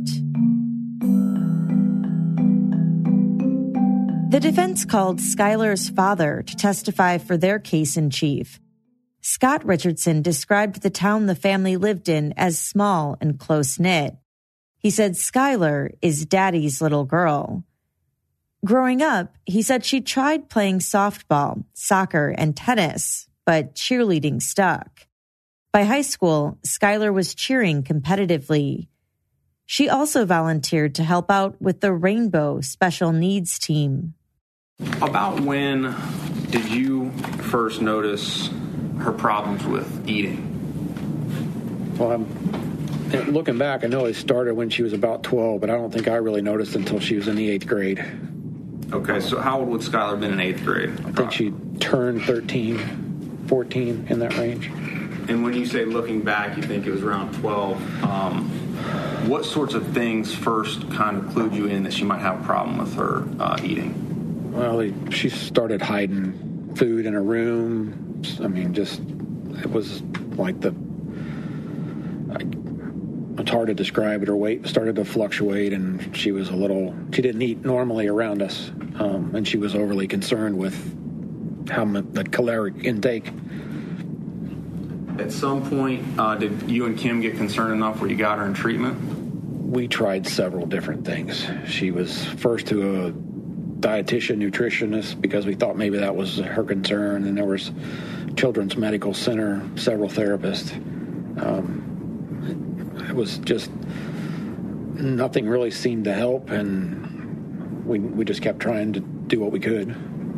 S2: The defense called Skylar's father to testify for their case in chief. Scott Richardson described the town the family lived in as small and close-knit. He said Skylar is Daddy's little girl. Growing up, he said she tried playing softball, soccer, and tennis, but cheerleading stuck. By high school, Skylar was cheering competitively. She also volunteered to help out with the Rainbow Special Needs team.
S4: About when did you first notice her problems with eating?
S15: Well, looking back, I know it started when she was about 12, but I don't think I really noticed until she was in the 8th grade.
S4: Okay, so how old would Skylar have been in 8th grade?
S15: I think she turned 13, 14, in that range.
S4: And when you say looking back, you think it was around 12. What sorts of things first kind of clued you in that she might have a problem with her eating? Well,
S15: she started hiding food in her room. I mean, it was like it's hard to describe it. Her weight started to fluctuate, and she didn't eat normally around us, and she was overly concerned with the caloric intake.
S4: At some point, did you and Kim get concerned enough where you got her in treatment?
S15: We tried several different things. She was first to a dietitian, nutritionist, because we thought maybe that was her concern, and there was Children's Medical Center, several therapists. It was just nothing really seemed to help, and we just kept trying to do what we could.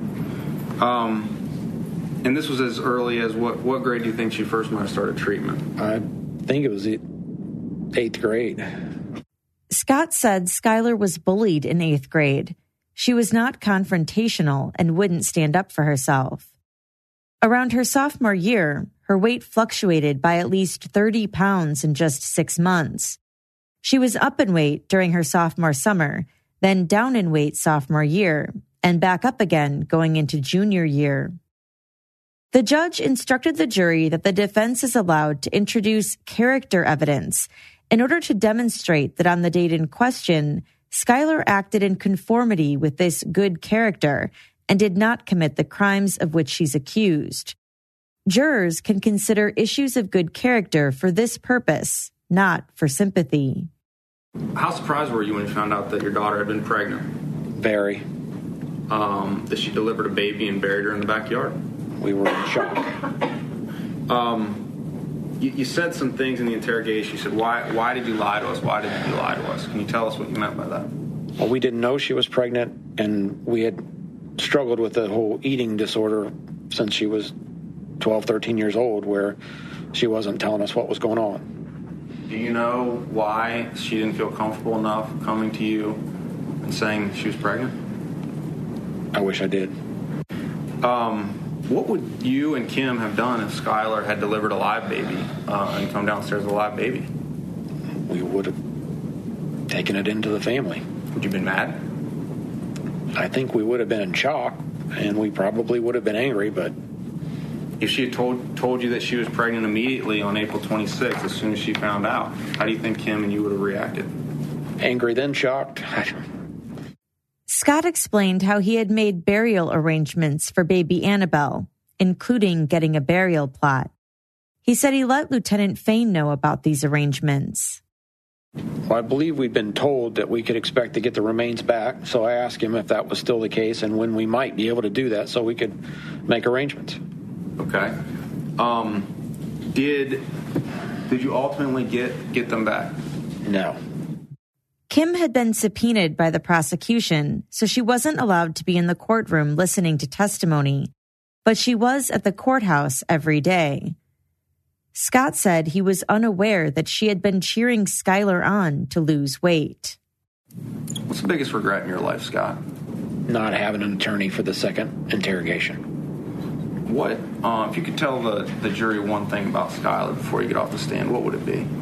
S4: And this was as early as what grade do you think she first might have started treatment?
S15: I think it was 8th grade.
S2: Scott said Skylar was bullied in 8th grade. She was not confrontational and wouldn't stand up for herself. Around her sophomore year, her weight fluctuated by at least 30 pounds in just 6 months. She was up in weight during her sophomore summer, then down in weight sophomore year, and back up again going into junior year. The judge instructed the jury that the defense is allowed to introduce character evidence in order to demonstrate that on the date in question, Skylar acted in conformity with this good character and did not commit the crimes of which she's accused. Jurors can consider issues of good character for this purpose, not for sympathy.
S4: How surprised were you when you found out that your daughter had been pregnant?
S15: Very.
S4: That she delivered a baby and buried her in the backyard?
S15: We were in shock.
S4: You said some things in the interrogation. You said, why did you lie to us? Why did you lie to us? Can you tell us what you meant by that?
S15: Well, we didn't know she was pregnant, and we had struggled with the whole eating disorder since she was 12, 13 years old, where she wasn't telling us what was going on.
S4: Do you know why she didn't feel comfortable enough coming to you and saying she was pregnant?
S15: I wish I did.
S4: What would you and Kim have done if Skylar had delivered a live baby and come downstairs with a live baby?
S15: We would have taken it into the family.
S4: Would you have been mad?
S15: I think we would have been in shock, and we probably would have been angry, but
S4: If she had told you that she was pregnant immediately on April 26th, as soon as she found out, how do you think Kim and you would have reacted?
S15: Angry, then shocked.
S2: Scott explained how he had made burial arrangements for baby Annabelle, including getting a burial plot. He said he let Lieutenant Fain know about these arrangements.
S15: Well, I believe we'd been told that we could expect to get the remains back, so I asked him if that was still the case and when we might be able to do that so we could make arrangements.
S4: Okay. Did you ultimately get them back?
S15: No.
S2: Kim had been subpoenaed by the prosecution, so she wasn't allowed to be in the courtroom listening to testimony, but she was at the courthouse every day. Scott said he was unaware that she had been cheering Skylar on to lose weight.
S4: What's the biggest regret in your life, Scott?
S15: Not having an attorney for the second interrogation.
S4: What, if you could tell the jury one thing about Skylar before you get off the stand, what would it be?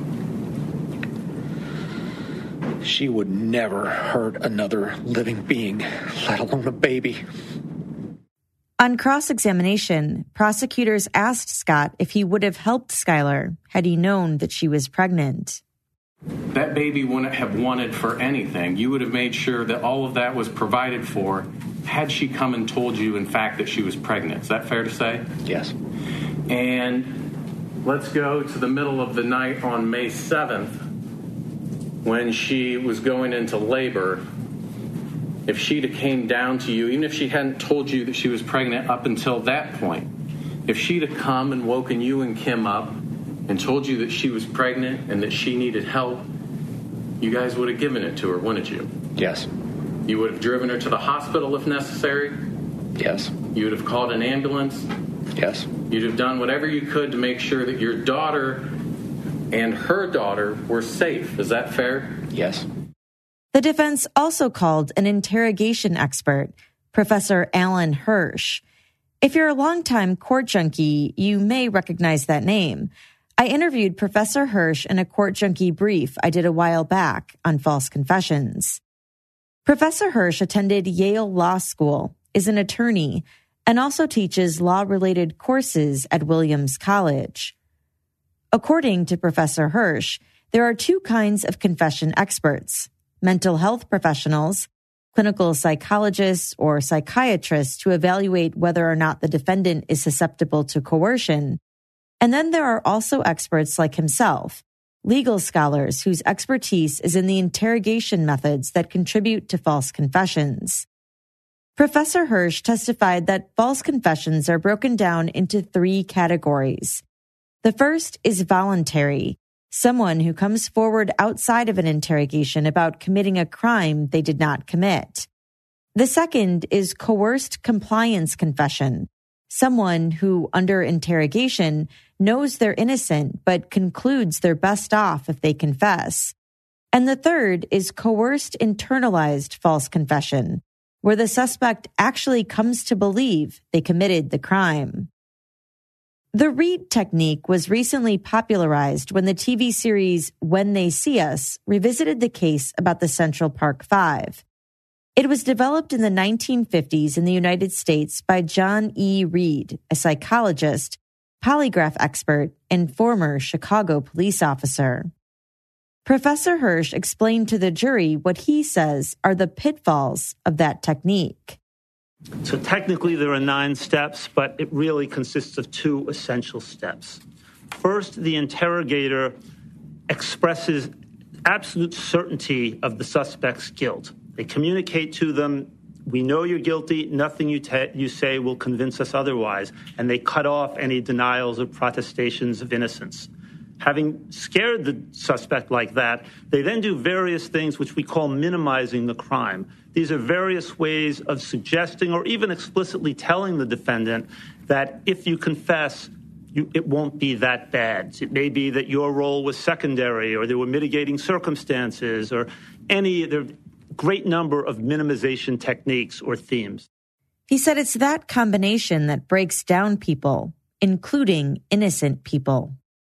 S15: She would never hurt another living being, let alone a baby.
S2: On cross-examination, prosecutors asked Scott if he would have helped Skylar had he known that she was pregnant.
S3: That baby wouldn't have wanted for anything. You would have made sure that all of that was provided for had she come and told you, in fact, that she was pregnant. Is that fair to say?
S15: Yes.
S3: And let's go to the middle of the night on May 7th when she was going into labor. If she'd have came down to you, even if she hadn't told you that she was pregnant up until that point, if she'd have come and woken you and Kim up and told you that she was pregnant and that she needed help, you guys would have given it to her, wouldn't you?
S15: Yes.
S3: You would have driven her to the hospital if necessary?
S15: Yes.
S3: You would have called an ambulance?
S15: Yes.
S3: You'd have done whatever you could to make sure that your daughter and her daughter were safe. Is that fair?
S15: Yes.
S2: The defense also called an interrogation expert, Professor Alan Hirsch. If you're a longtime court junkie, you may recognize that name. I interviewed Professor Hirsch in a court junkie brief I did a while back on false confessions. Professor Hirsch attended Yale Law School, is an attorney, and also teaches law-related courses at Williams College. According to Professor Hirsch, there are two kinds of confession experts: mental health professionals, clinical psychologists or psychiatrists to evaluate whether or not the defendant is susceptible to coercion. And then there are also experts like himself, legal scholars whose expertise is in the interrogation methods that contribute to false confessions. Professor Hirsch testified that false confessions are broken down into three categories. The first is voluntary, someone who comes forward outside of an interrogation about committing a crime they did not commit. The second is coerced compliance confession, someone who, under interrogation, knows they're innocent but concludes they're best off if they confess. And the third is coerced internalized false confession, where the suspect actually comes to believe they committed the crime. The Reid technique was recently popularized when the TV series When They See Us revisited the case about the Central Park Five. It was developed in the 1950s in the United States by John E. Reid, a psychologist, polygraph expert, and former Chicago police officer. Professor Hirsch explained to the jury what he says are the pitfalls of that technique.
S16: So technically there are 9 steps, but it really consists of 2 essential steps. First, the interrogator expresses absolute certainty of the suspect's guilt. They communicate to them, we know you're guilty, nothing you say will convince us otherwise, and they cut off any denials or protestations of innocence. Having scared the suspect like that, they then do various things which we call minimizing the crime. These are various ways of suggesting or even explicitly telling the defendant that if you confess, it won't be that bad. It may be that your role was secondary or there were mitigating circumstances or there are a great number of minimization techniques or themes.
S2: He said it's that combination that breaks down people, including innocent people.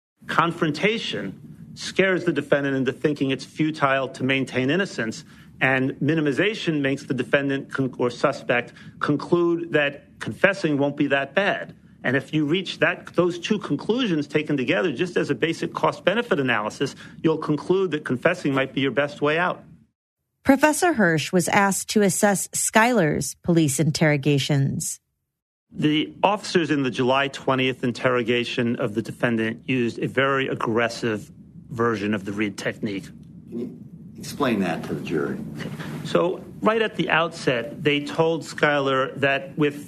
S16: Confrontation scares the defendant into thinking it's futile to maintain innocence, and minimization makes the defendant or suspect conclude that confessing won't be that bad. And if you reach those two conclusions taken together just as a basic cost-benefit analysis, you'll conclude that confessing might be your best way out.
S2: Professor Hirsch was asked to assess Schuyler's police interrogations.
S16: The officers in the July 20th interrogation of the defendant used a very aggressive version of the Reid technique.
S7: Can you explain that to the jury?
S16: So right at the outset, they told Schuyler that with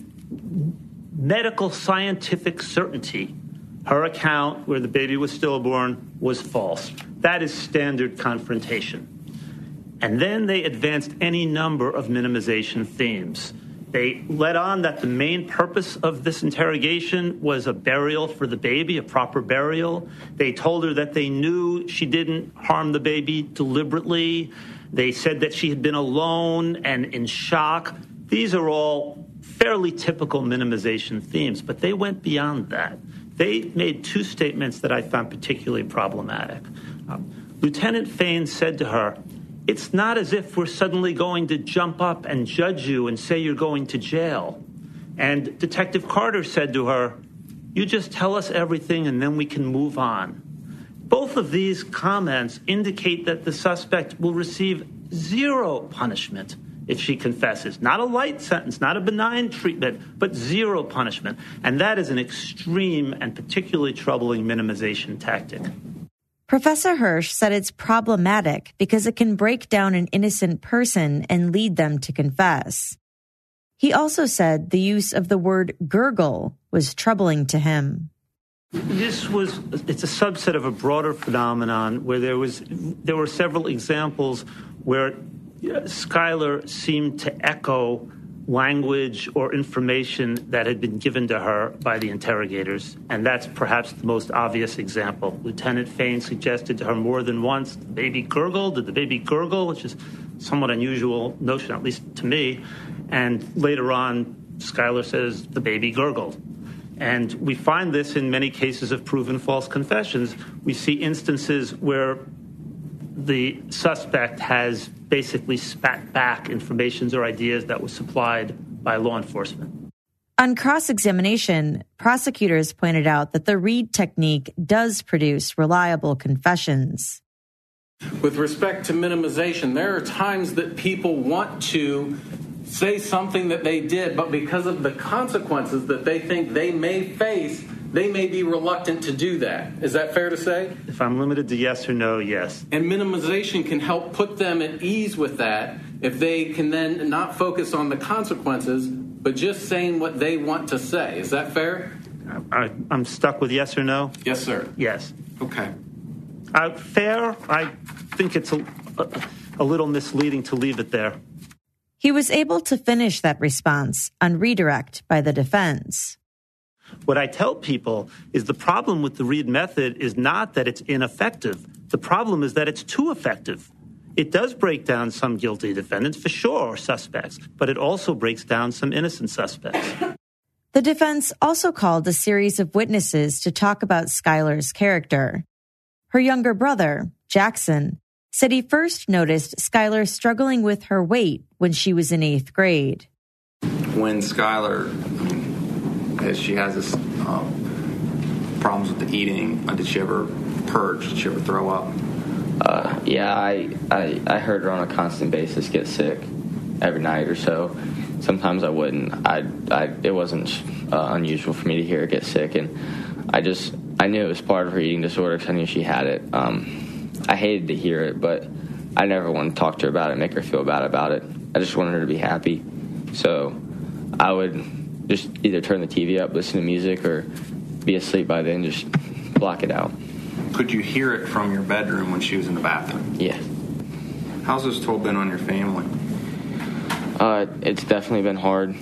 S16: medical scientific certainty, her account where the baby was stillborn was false. That is standard confrontation. And then they advanced any number of minimization themes. They led on that the main purpose of this interrogation was a burial for the baby, a proper burial. They told her that they knew she didn't harm the baby deliberately. They said that she had been alone and in shock. These are all fairly typical minimization themes, but they went beyond that. They made two statements that I found particularly problematic. Lieutenant Fain said to her, "It's not as if we're suddenly going to jump up and judge you and say you're going to jail." And Detective Carter said to her, "You just tell us everything and then we can move on." Both of these comments indicate that the suspect will receive zero punishment if she confesses. Not a light sentence, not a benign treatment, but zero punishment. And that is an extreme and particularly troubling minimization tactic.
S2: Professor Hirsch said it's problematic because it can break down an innocent person and lead them to confess. He also said the use of the word gurgle was troubling to him.
S16: It's a subset of a broader phenomenon where there were several examples where Schuyler seemed to echo language or information that had been given to her by the interrogators, and that's perhaps the most obvious example. Lieutenant Fain suggested to her more than once, "The baby gurgled," did the baby gurgle, which is a somewhat unusual notion, at least to me. And later on, Schuyler says, "The baby gurgled." And we find this in many cases of proven false confessions. We see instances where the suspect has basically spat back information or ideas that were supplied by law enforcement.
S2: On cross-examination, prosecutors pointed out that the Reid technique does produce reliable confessions.
S3: With respect to minimization, there are times that people want to say something that they did, but because of the consequences that they think they may face, they may be reluctant to do that. Is that fair to say?
S16: If I'm limited to yes or no, yes.
S3: And minimization can help put them at ease with that if they can then not focus on the consequences, but just saying what they want to say. Is that fair?
S16: I'm stuck with yes or no?
S3: Yes, sir.
S16: Yes.
S3: Okay.
S16: Fair? I think it's a little misleading to leave it there.
S2: He was able to finish that response on redirect by the defense.
S16: What I tell people is the problem with the Reid method is not that it's ineffective. The problem is that it's too effective. It does break down some guilty defendants, for sure, or suspects, but it also breaks down some innocent suspects.
S2: The defense also called a series of witnesses to talk about Schuyler's character. Her younger brother, Jackson, said he first noticed Schuyler struggling with her weight when she was in 8th grade.
S4: When Schuyler, as she has this problems with the eating, did she ever purge? Did she ever throw up?
S17: Yeah, I heard her on a constant basis get sick every night or so. Sometimes I wouldn't. It wasn't unusual for me to hear her get sick, and I knew it was part of her eating disorder because I knew she had it. I hated to hear it, but I never wanted to talk to her about it, make her feel bad about it. I just wanted her to be happy. So I would just either turn the TV up, listen to music, or be asleep by then, just block it out.
S4: Could you hear it from your bedroom when she was in the bathroom?
S17: Yeah.
S4: How's this toll been on your family?
S17: It's definitely been hard.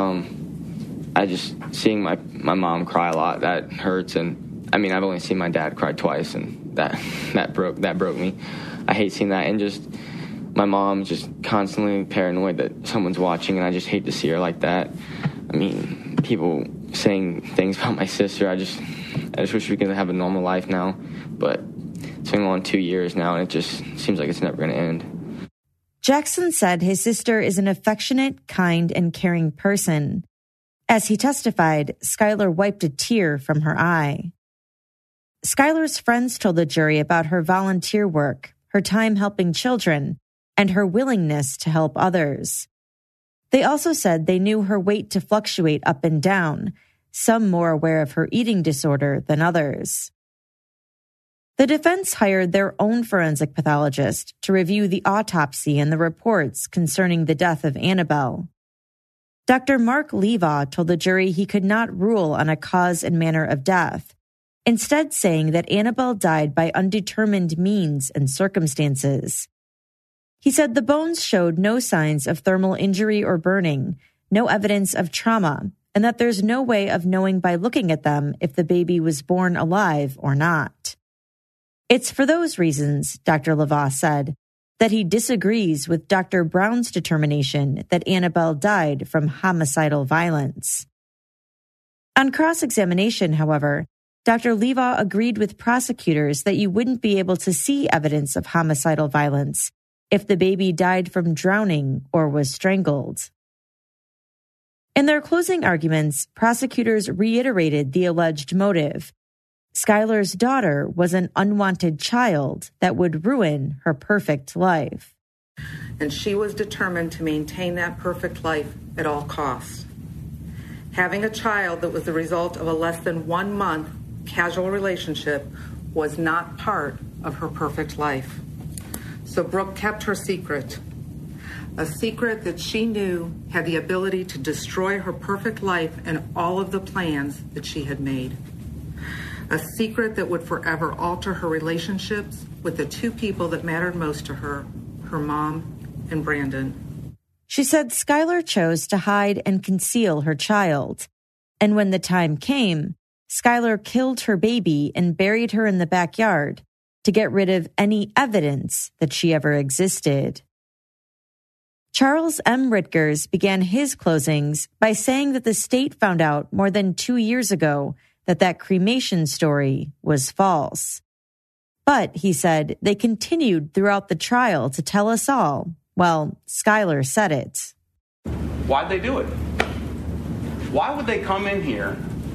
S17: I just seeing my mom cry a lot, that hurts, and I mean I've only seen my dad cry twice, and that broke me. I hate seeing that, and just my mom just constantly paranoid that someone's watching, and I just hate to see her like that. I mean, people saying things about my sister. I just wish we could have a normal life now, but it's been on 2 years now, and it just seems like it's never going to end.
S2: Jackson said his sister is an affectionate, kind, and caring person. As he testified, Skylar wiped a tear from her eye. Skylar's friends told the jury about her volunteer work, her time helping children, and her willingness to help others. They also said they knew her weight to fluctuate up and down, some more aware of her eating disorder than others. The defense hired their own forensic pathologist to review the autopsy and the reports concerning the death of Annabelle. Dr. Mark Levaugh told the jury he could not rule on a cause and manner of death, instead saying that Annabelle died by undetermined means and circumstances. He said the bones showed no signs of thermal injury or burning, no evidence of trauma, and that there's no way of knowing by looking at them if the baby was born alive or not. It's for those reasons, Dr. Levaugh said, that he disagrees with Dr. Brown's determination that Annabelle died from homicidal violence. On cross-examination, however, Dr. Levaugh agreed with prosecutors that you wouldn't be able to see evidence of homicidal violence if the baby died from drowning or was strangled. In their closing arguments, prosecutors reiterated the alleged motive. Skylar's daughter was an unwanted child that would ruin her perfect life.
S11: And she was determined to maintain that perfect life at all costs. Having a child that was the result of a less than 1 month casual relationship was not part of her perfect life. So Brooke kept her secret, a secret that she knew had the ability to destroy her perfect life and all of the plans that she had made. A secret that would forever alter her relationships with the two people that mattered most to her, her mom and Brandon.
S2: She said Skylar chose to hide and conceal her child. And when the time came, Skylar killed her baby and buried her in the backyard to get rid of any evidence that she ever existed. Charles M. Rittgers began his closings by saying that the state found out more than 2 years ago that cremation story was false. But, he said, they continued throughout the trial to tell us all, well, Skylar said it.
S4: Why'd they do it? Why would they come in here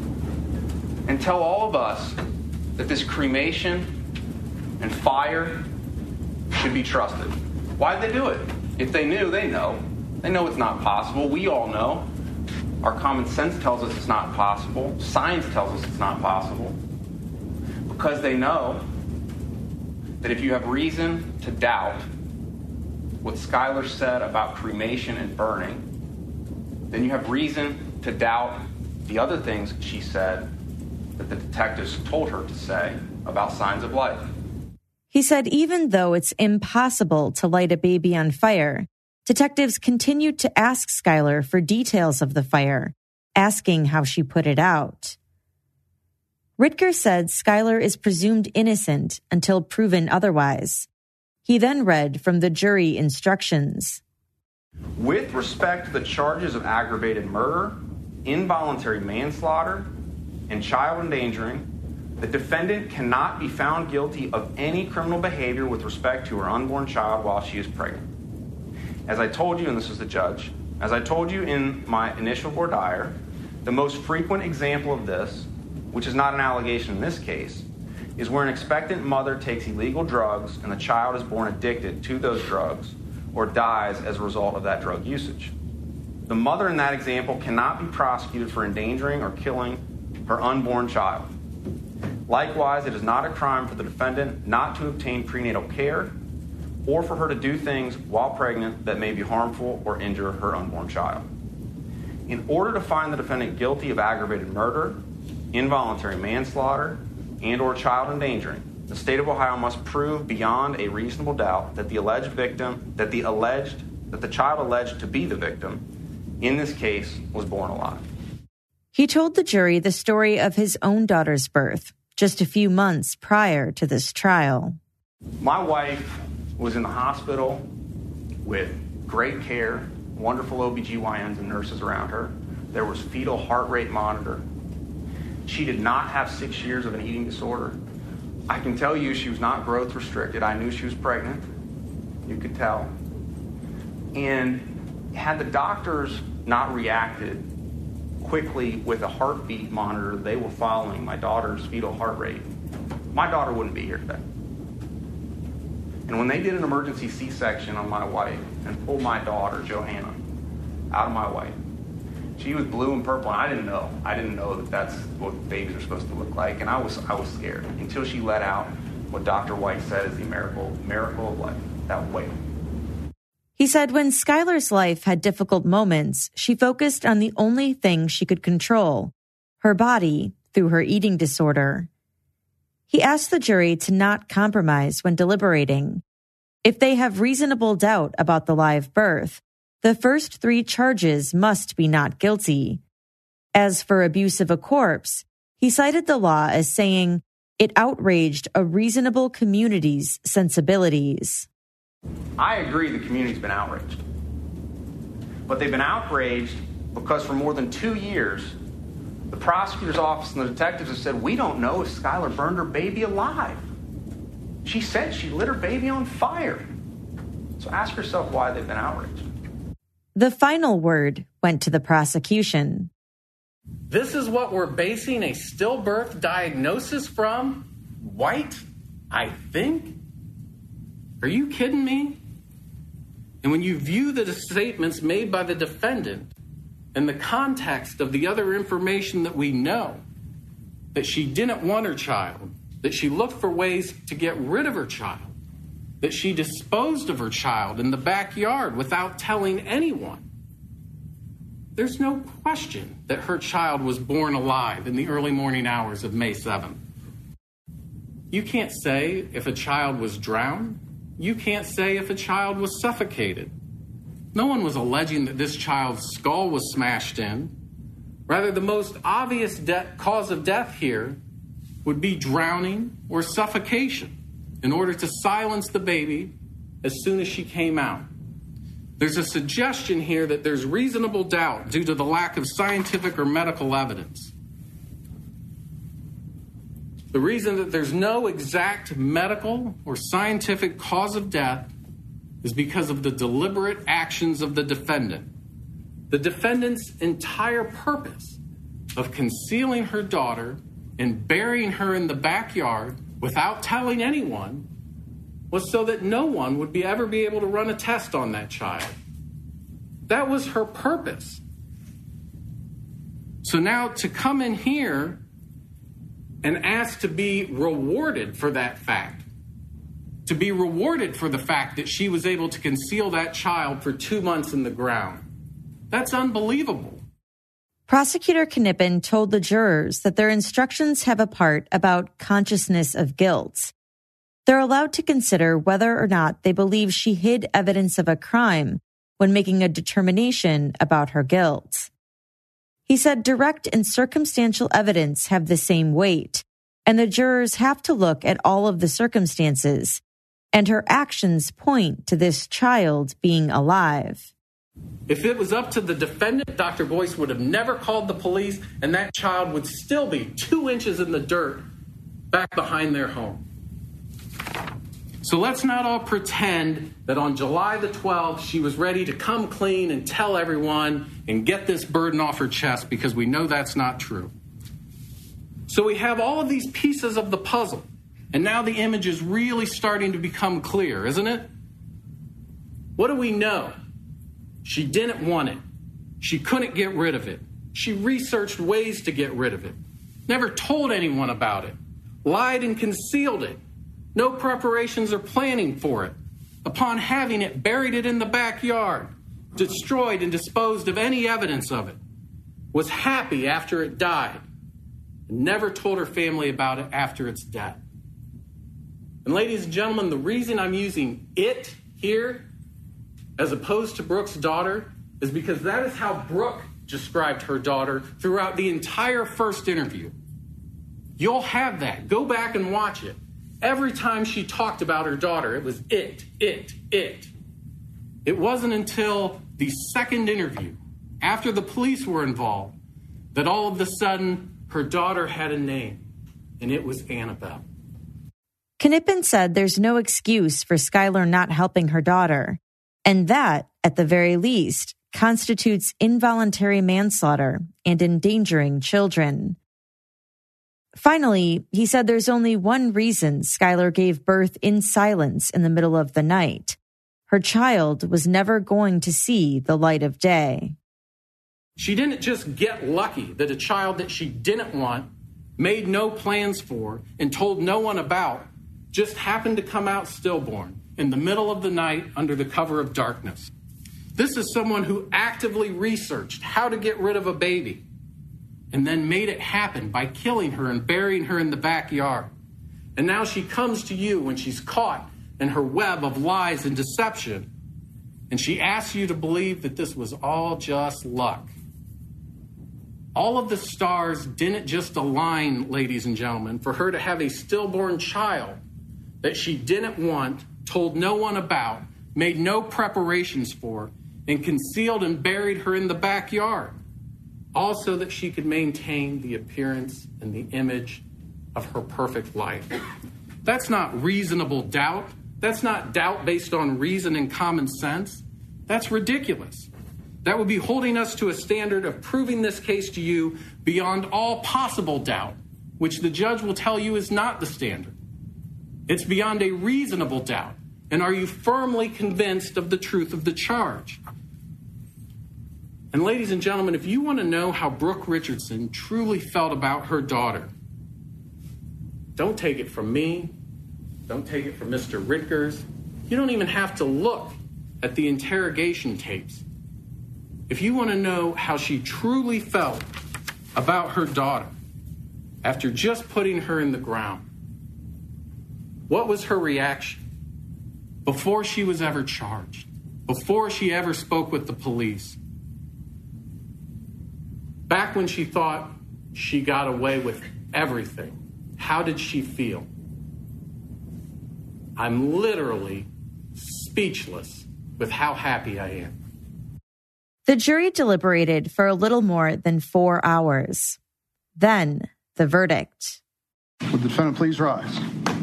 S4: and tell all of us that this cremation and fire should be trusted? Why'd they do it? If they knew, they know. They know it's not possible. We all know. Our common sense tells us it's not possible. Science tells us it's not possible. Because they know that if you have reason to doubt what Skylar said about cremation and burning, then you have reason to doubt the other things she said that the detectives told her to say about signs of life.
S2: He said even though it's impossible to light a baby on fire, detectives continued to ask Skylar for details of the fire, asking how she put it out. Rittger said Skylar is presumed innocent until proven otherwise. He then read from the jury instructions.
S4: With respect to the charges of aggravated murder, involuntary manslaughter, and child endangering, the defendant cannot be found guilty of any criminal behavior with respect to her unborn child while she is pregnant. As I told you, and this is the judge, as I told you in my initial voir dire, the most frequent example of this, which is not an allegation in this case, is where an expectant mother takes illegal drugs and the child is born addicted to those drugs or dies as a result of that drug usage. The mother in that example cannot be prosecuted for endangering or killing her unborn child. Likewise, it is not a crime for the defendant not to obtain prenatal care or for her to do things while pregnant that may be harmful or injure her unborn child. In order to find the defendant guilty of aggravated murder, involuntary manslaughter, and or child endangering, the state of Ohio must prove beyond a reasonable doubt that the child alleged to be the victim, in this case, was born alive.
S2: He told the jury the story of his own daughter's birth just a few months prior to this trial.
S4: My wife was in the hospital with great care, wonderful OBGYNs and nurses around her. There was fetal heart rate monitor. She did not have 6 years of an eating disorder. I can tell you she was not growth restricted. I knew she was pregnant. You could tell. And had the doctors not reacted quickly with a heartbeat monitor, they were following my daughter's fetal heart rate, my daughter wouldn't be here today. And when they did an emergency C-section on my wife and pulled my daughter, Johanna, out of my wife, she was blue and purple, and I didn't know. I didn't know that that's what babies are supposed to look like, and I was scared until she let out what Dr. White said is the miracle of life, that wail.
S2: He said when Skylar's life had difficult moments, she focused on the only thing she could control, her body, through her eating disorder. He asked the jury to not compromise when deliberating. If they have reasonable doubt about the live birth, the first 3 charges must be not guilty. As for abuse of a corpse, he cited the law as saying it outraged a reasonable community's sensibilities.
S4: I agree the community's been outraged. But they've been outraged because for more than 2 years, the prosecutor's office and the detectives have said, we don't know if Skylar burned her baby alive. She said she lit her baby on fire. So ask yourself why they've been outraged.
S2: The final word went to the prosecution.
S3: This is what we're basing a stillbirth diagnosis from? White, I think? Are you kidding me? And when you view the statements made by the defendant in the context of the other information that we know, that she didn't want her child, that she looked for ways to get rid of her child, that she disposed of her child in the backyard without telling anyone, there's no question that her child was born alive in the early morning hours of May 7th. You can't say if a child was drowned. You can't say if a child was suffocated. No one was alleging that this child's skull was smashed in. Rather, the most obvious cause of death here would be drowning or suffocation in order to silence the baby as soon as she came out. There's a suggestion here that there's reasonable doubt due to the lack of scientific or medical evidence. The reason that there's no exact medical or scientific cause of death is because of the deliberate actions of the defendant. The defendant's entire purpose of concealing her daughter and burying her in the backyard without telling anyone was so that no one would ever be able to run a test on that child. That was her purpose. So now to come in here and ask to be rewarded for that fact, to be rewarded for the fact that she was able to conceal that child for 2 months in the ground, that's unbelievable.
S2: Prosecutor Knippen told the jurors that their instructions have a part about consciousness of guilt. They're allowed to consider whether or not they believe she hid evidence of a crime when making a determination about her guilt. He said direct and circumstantial evidence have the same weight, and the jurors have to look at all of the circumstances, and her actions point to this child being alive.
S3: If it was up to the defendant, Dr. Boyce would have never called the police, and that child would still be 2 inches in the dirt back behind their home. So let's not all pretend that on July the 12th, she was ready to come clean and tell everyone and get this burden off her chest, because we know that's not true. So we have all of these pieces of the puzzle, and now the image is really starting to become clear, isn't it? What do we know? She didn't want it. She couldn't get rid of it. She researched ways to get rid of it. Never told anyone about it. Lied and concealed it. No preparations or planning for it. Upon having it, buried it in the backyard. Destroyed and disposed of any evidence of it. Was happy after it died. And never told her family about it after its death. And ladies and gentlemen, the reason I'm using it here as opposed to Brooke's daughter is because that is how Brooke described her daughter throughout the entire first interview. You'll have that. Go back and watch it. Every time she talked about her daughter, it was it. It wasn't until the second interview, after the police were involved, that all of a sudden her daughter had a name, and it was Annabelle.
S2: Knippen said there's no excuse for Skylar not helping her daughter, and that, at the very least, constitutes involuntary manslaughter and endangering children. Finally, he said there's only one reason Skylar gave birth in silence in the middle of the night. Her child was never going to see the light of day.
S3: She didn't just get lucky that a child that she didn't want, made no plans for, and told no one about, just happened to come out stillborn in the middle of the night under the cover of darkness. This is someone who actively researched how to get rid of a baby and then made it happen by killing her and burying her in the backyard. And now she comes to you when she's caught in her web of lies and deception, and she asks you to believe that this was all just luck. All of the stars didn't just align, ladies and gentlemen, for her to have a stillborn child that she didn't want, told no one about, made no preparations for, and concealed and buried her in the backyard, all so that she could maintain the appearance and the image of her perfect life. That's not reasonable doubt. That's not doubt based on reason and common sense. That's ridiculous. That would be holding us to a standard of proving this case to you beyond all possible doubt, which the judge will tell you is not the standard. It's beyond a reasonable doubt. And are you firmly convinced of the truth of the charge? And ladies and gentlemen, if you want to know how Brooke Richardson truly felt about her daughter, don't take it from me. Don't take it from Mr. Ritkers. You don't even have to look at the interrogation tapes. If you want to know how she truly felt about her daughter after just putting her in the ground, what was her reaction before she was ever charged, before she ever spoke with the police, back when she thought she got away with everything? How did she feel? I'm literally speechless with how happy I am.
S2: The jury deliberated for a little more than 4 hours. Then, the verdict.
S13: Would the defendant please rise?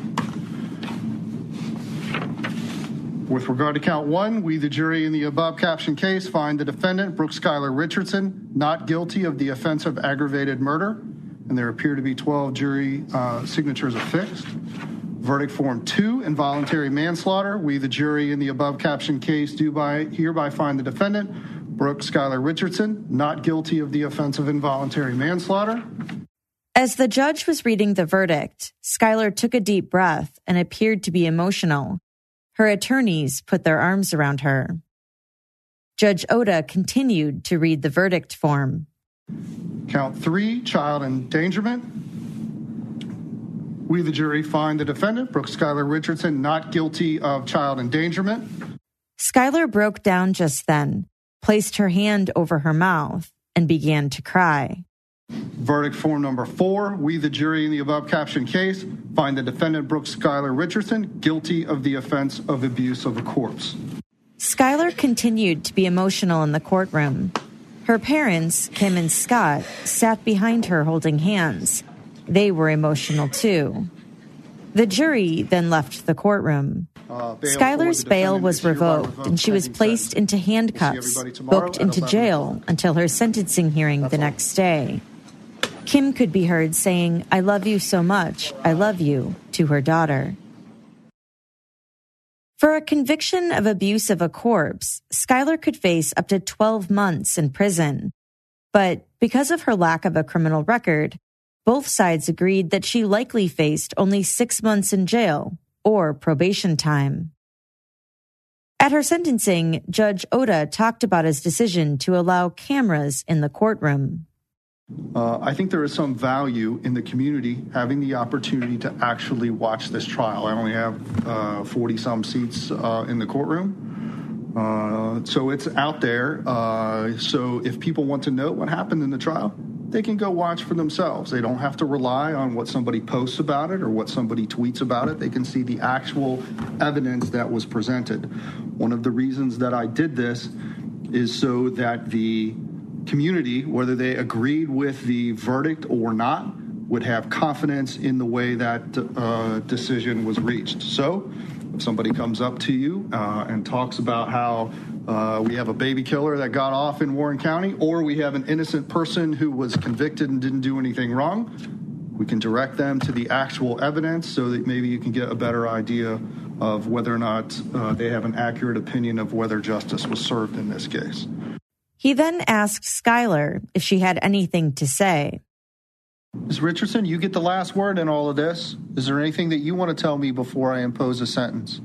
S13: With regard to count one, we, the jury, in the above captioned case, find the defendant, Brooke Skylar Richardson, not guilty of the offense of aggravated murder, and there appear to be 12 jury signatures affixed. Verdict form 2, involuntary manslaughter. We, the jury, in the above captioned case, do hereby find the defendant, Brooke Skylar Richardson, not guilty of the offense of involuntary manslaughter.
S2: As the judge was reading the verdict, Skylar took a deep breath and appeared to be emotional. Her attorneys put their arms around her. Judge Oda continued to read the verdict form.
S13: Count 3, child endangerment. We, the jury, find the defendant, Brooke Skylar Richardson, not guilty of child endangerment.
S2: Skylar broke down just then, placed her hand over her mouth, and began to cry.
S13: Verdict form number 4, we, the jury, in the above captioned case, find the defendant, Brooke Skylar Richardson, guilty of the offense of abuse of a corpse.
S2: Skylar continued to be emotional in the courtroom. Her parents, Kim and Scott, sat behind her holding hands. They were emotional too. The jury then left the courtroom. Skylar's bail was revoked and she was placed into handcuffs, booked into jail until her sentencing hearing the next day. Kim could be heard saying, "I love you so much, I love you," to her daughter. For a conviction of abuse of a corpse, Skylar could face up to 12 months in prison. But because of her lack of a criminal record, both sides agreed that she likely faced only 6 months in jail or probation time. At her sentencing, Judge Oda talked about his decision to allow cameras in the courtroom.
S13: I think there is some value in the community having the opportunity to actually watch this trial. I only have 40-some seats in the courtroom. So it's out there. So if people want to know what happened in the trial, they can go watch for themselves. They don't have to rely on what somebody posts about it or what somebody tweets about it. They can see the actual evidence that was presented. One of the reasons that I did this is so that the community, whether they agreed with the verdict or not, would have confidence in the way that decision was reached. So If somebody comes up to you and talks about how we have a baby killer that got off in Warren County, or we have an innocent person who was convicted and didn't do anything wrong, we can direct them to the actual evidence so that maybe you can get a better idea of whether or not they have an accurate opinion of whether justice was served in this case.
S2: He then asked Skylar if she had anything to say.
S13: Ms. Richardson, you get the last word in all of this. Is there anything that you want to tell me before I impose a sentence?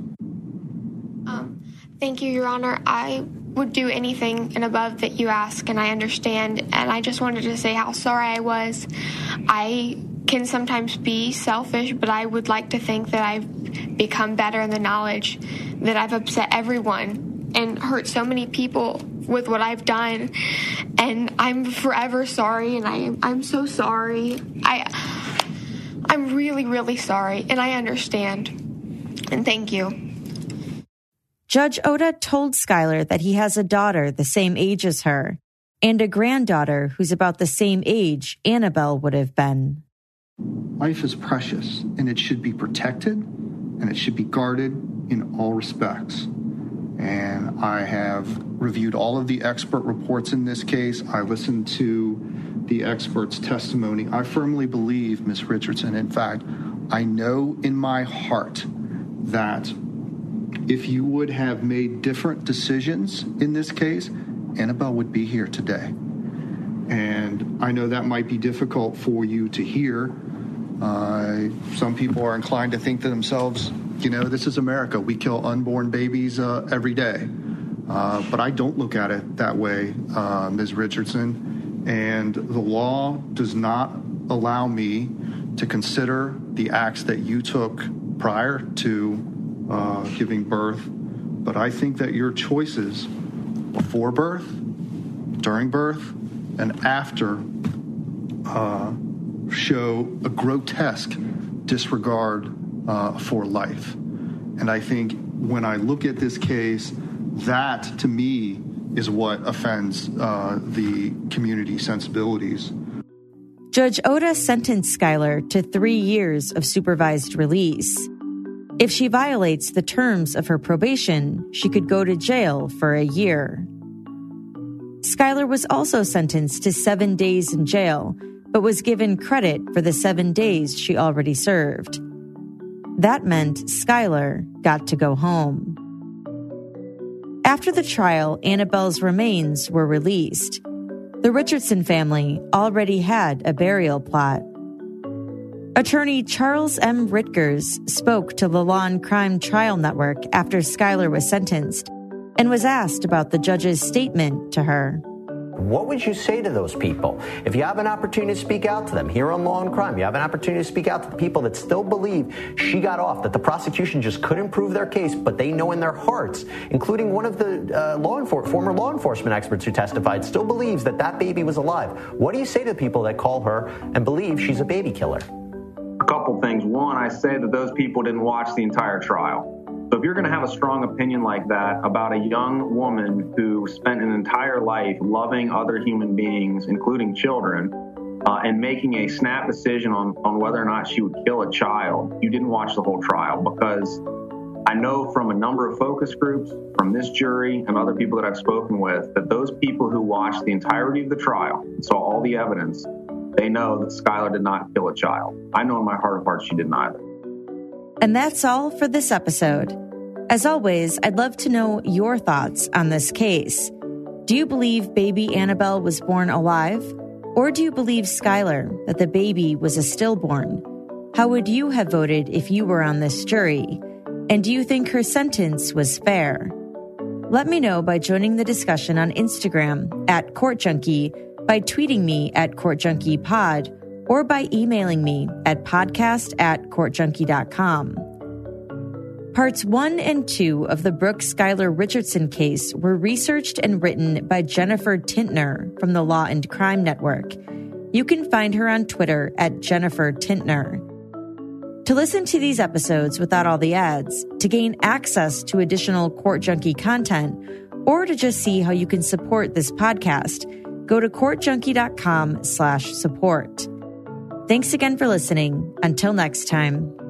S18: Thank you, Your Honor. I would do anything and above that you ask, and I understand. And I just wanted to say how sorry I was. I can sometimes be selfish, but I would like to think that I've become better in the knowledge that I've upset everyone and hurt so many people with what I've done. And I'm forever sorry, and I'm so sorry. I'm really, really sorry, and I understand. And thank you.
S2: Judge Oda told Skylar that he has a daughter the same age as her and a granddaughter who's about the same age Annabelle would have been.
S13: Life is precious, and it should be protected, and it should be guarded in all respects. And I have reviewed all of the expert reports in this case. I listened to the expert's testimony. I firmly believe, Ms. Richardson, in fact, I know in my heart that if you would have made different decisions in this case, Annabelle would be here today. And I know that might be difficult for you to hear. Some people are inclined to think to themselves, you know, this is America. We kill unborn babies every day. But I don't look at it that way, Ms. Richardson. And the law does not allow me to consider the acts that you took prior to giving birth. But I think that your choices before birth, during birth, and after show a grotesque disregard for life. And I think when I look at this case, that to me is what offends the community sensibilities.
S2: Judge Oda sentenced Skylar to 3 years of supervised release. If she violates the terms of her probation, she could go to jail for a year. Skylar was also sentenced to 7 days in jail, but was given credit for the 7 days she already served. That meant Skylar got to go home. After the trial, Annabelle's remains were released. The Richardson family already had a burial plot. Attorney Charles M. Ritkers spoke to the Law and Crime Trial Network after Skylar was sentenced and was asked about the judge's statement to her.
S19: What would you say to those people? If you have an opportunity to speak out to them here on Law and Crime, you have an opportunity to speak out to the people that still believe she got off, that the prosecution just couldn't prove their case, but they know in their hearts, including one of the former law enforcement experts who testified, still believes that that baby was alive. What do you say to the people that call her and believe she's a baby killer?
S4: A couple things. One, I say that those people didn't watch the entire trial. So if you're going to have a strong opinion like that about a young woman who spent an entire life loving other human beings, including children, and making a snap decision on whether or not she would kill a child, you didn't watch the whole trial. Because I know from a number of focus groups, from this jury and other people that I've spoken with, that those people who watched the entirety of the trial and saw all the evidence, they know that Skylar did not kill a child. I know in my heart of hearts she didn't either.
S2: And that's all for this episode. As always, I'd love to know your thoughts on this case. Do you believe baby Annabelle was born alive? Or do you believe Skylar, that the baby was a stillborn? How would you have voted if you were on this jury? And do you think her sentence was fair? Let me know by joining the discussion on Instagram @CourtJunkie, by tweeting me @CourtJunkiePod, or by emailing me at podcast@courtjunkie.com. Parts 1 and 2 of the Brooke Skylar Richardson case were researched and written by Jennifer Tintner from the Law and Crime Network. You can find her on Twitter @JenniferTintner. To listen to these episodes without all the ads, to gain access to additional Court Junkie content, or to just see how you can support this podcast, go to courtjunkie.com/support. Thanks again for listening. Until next time.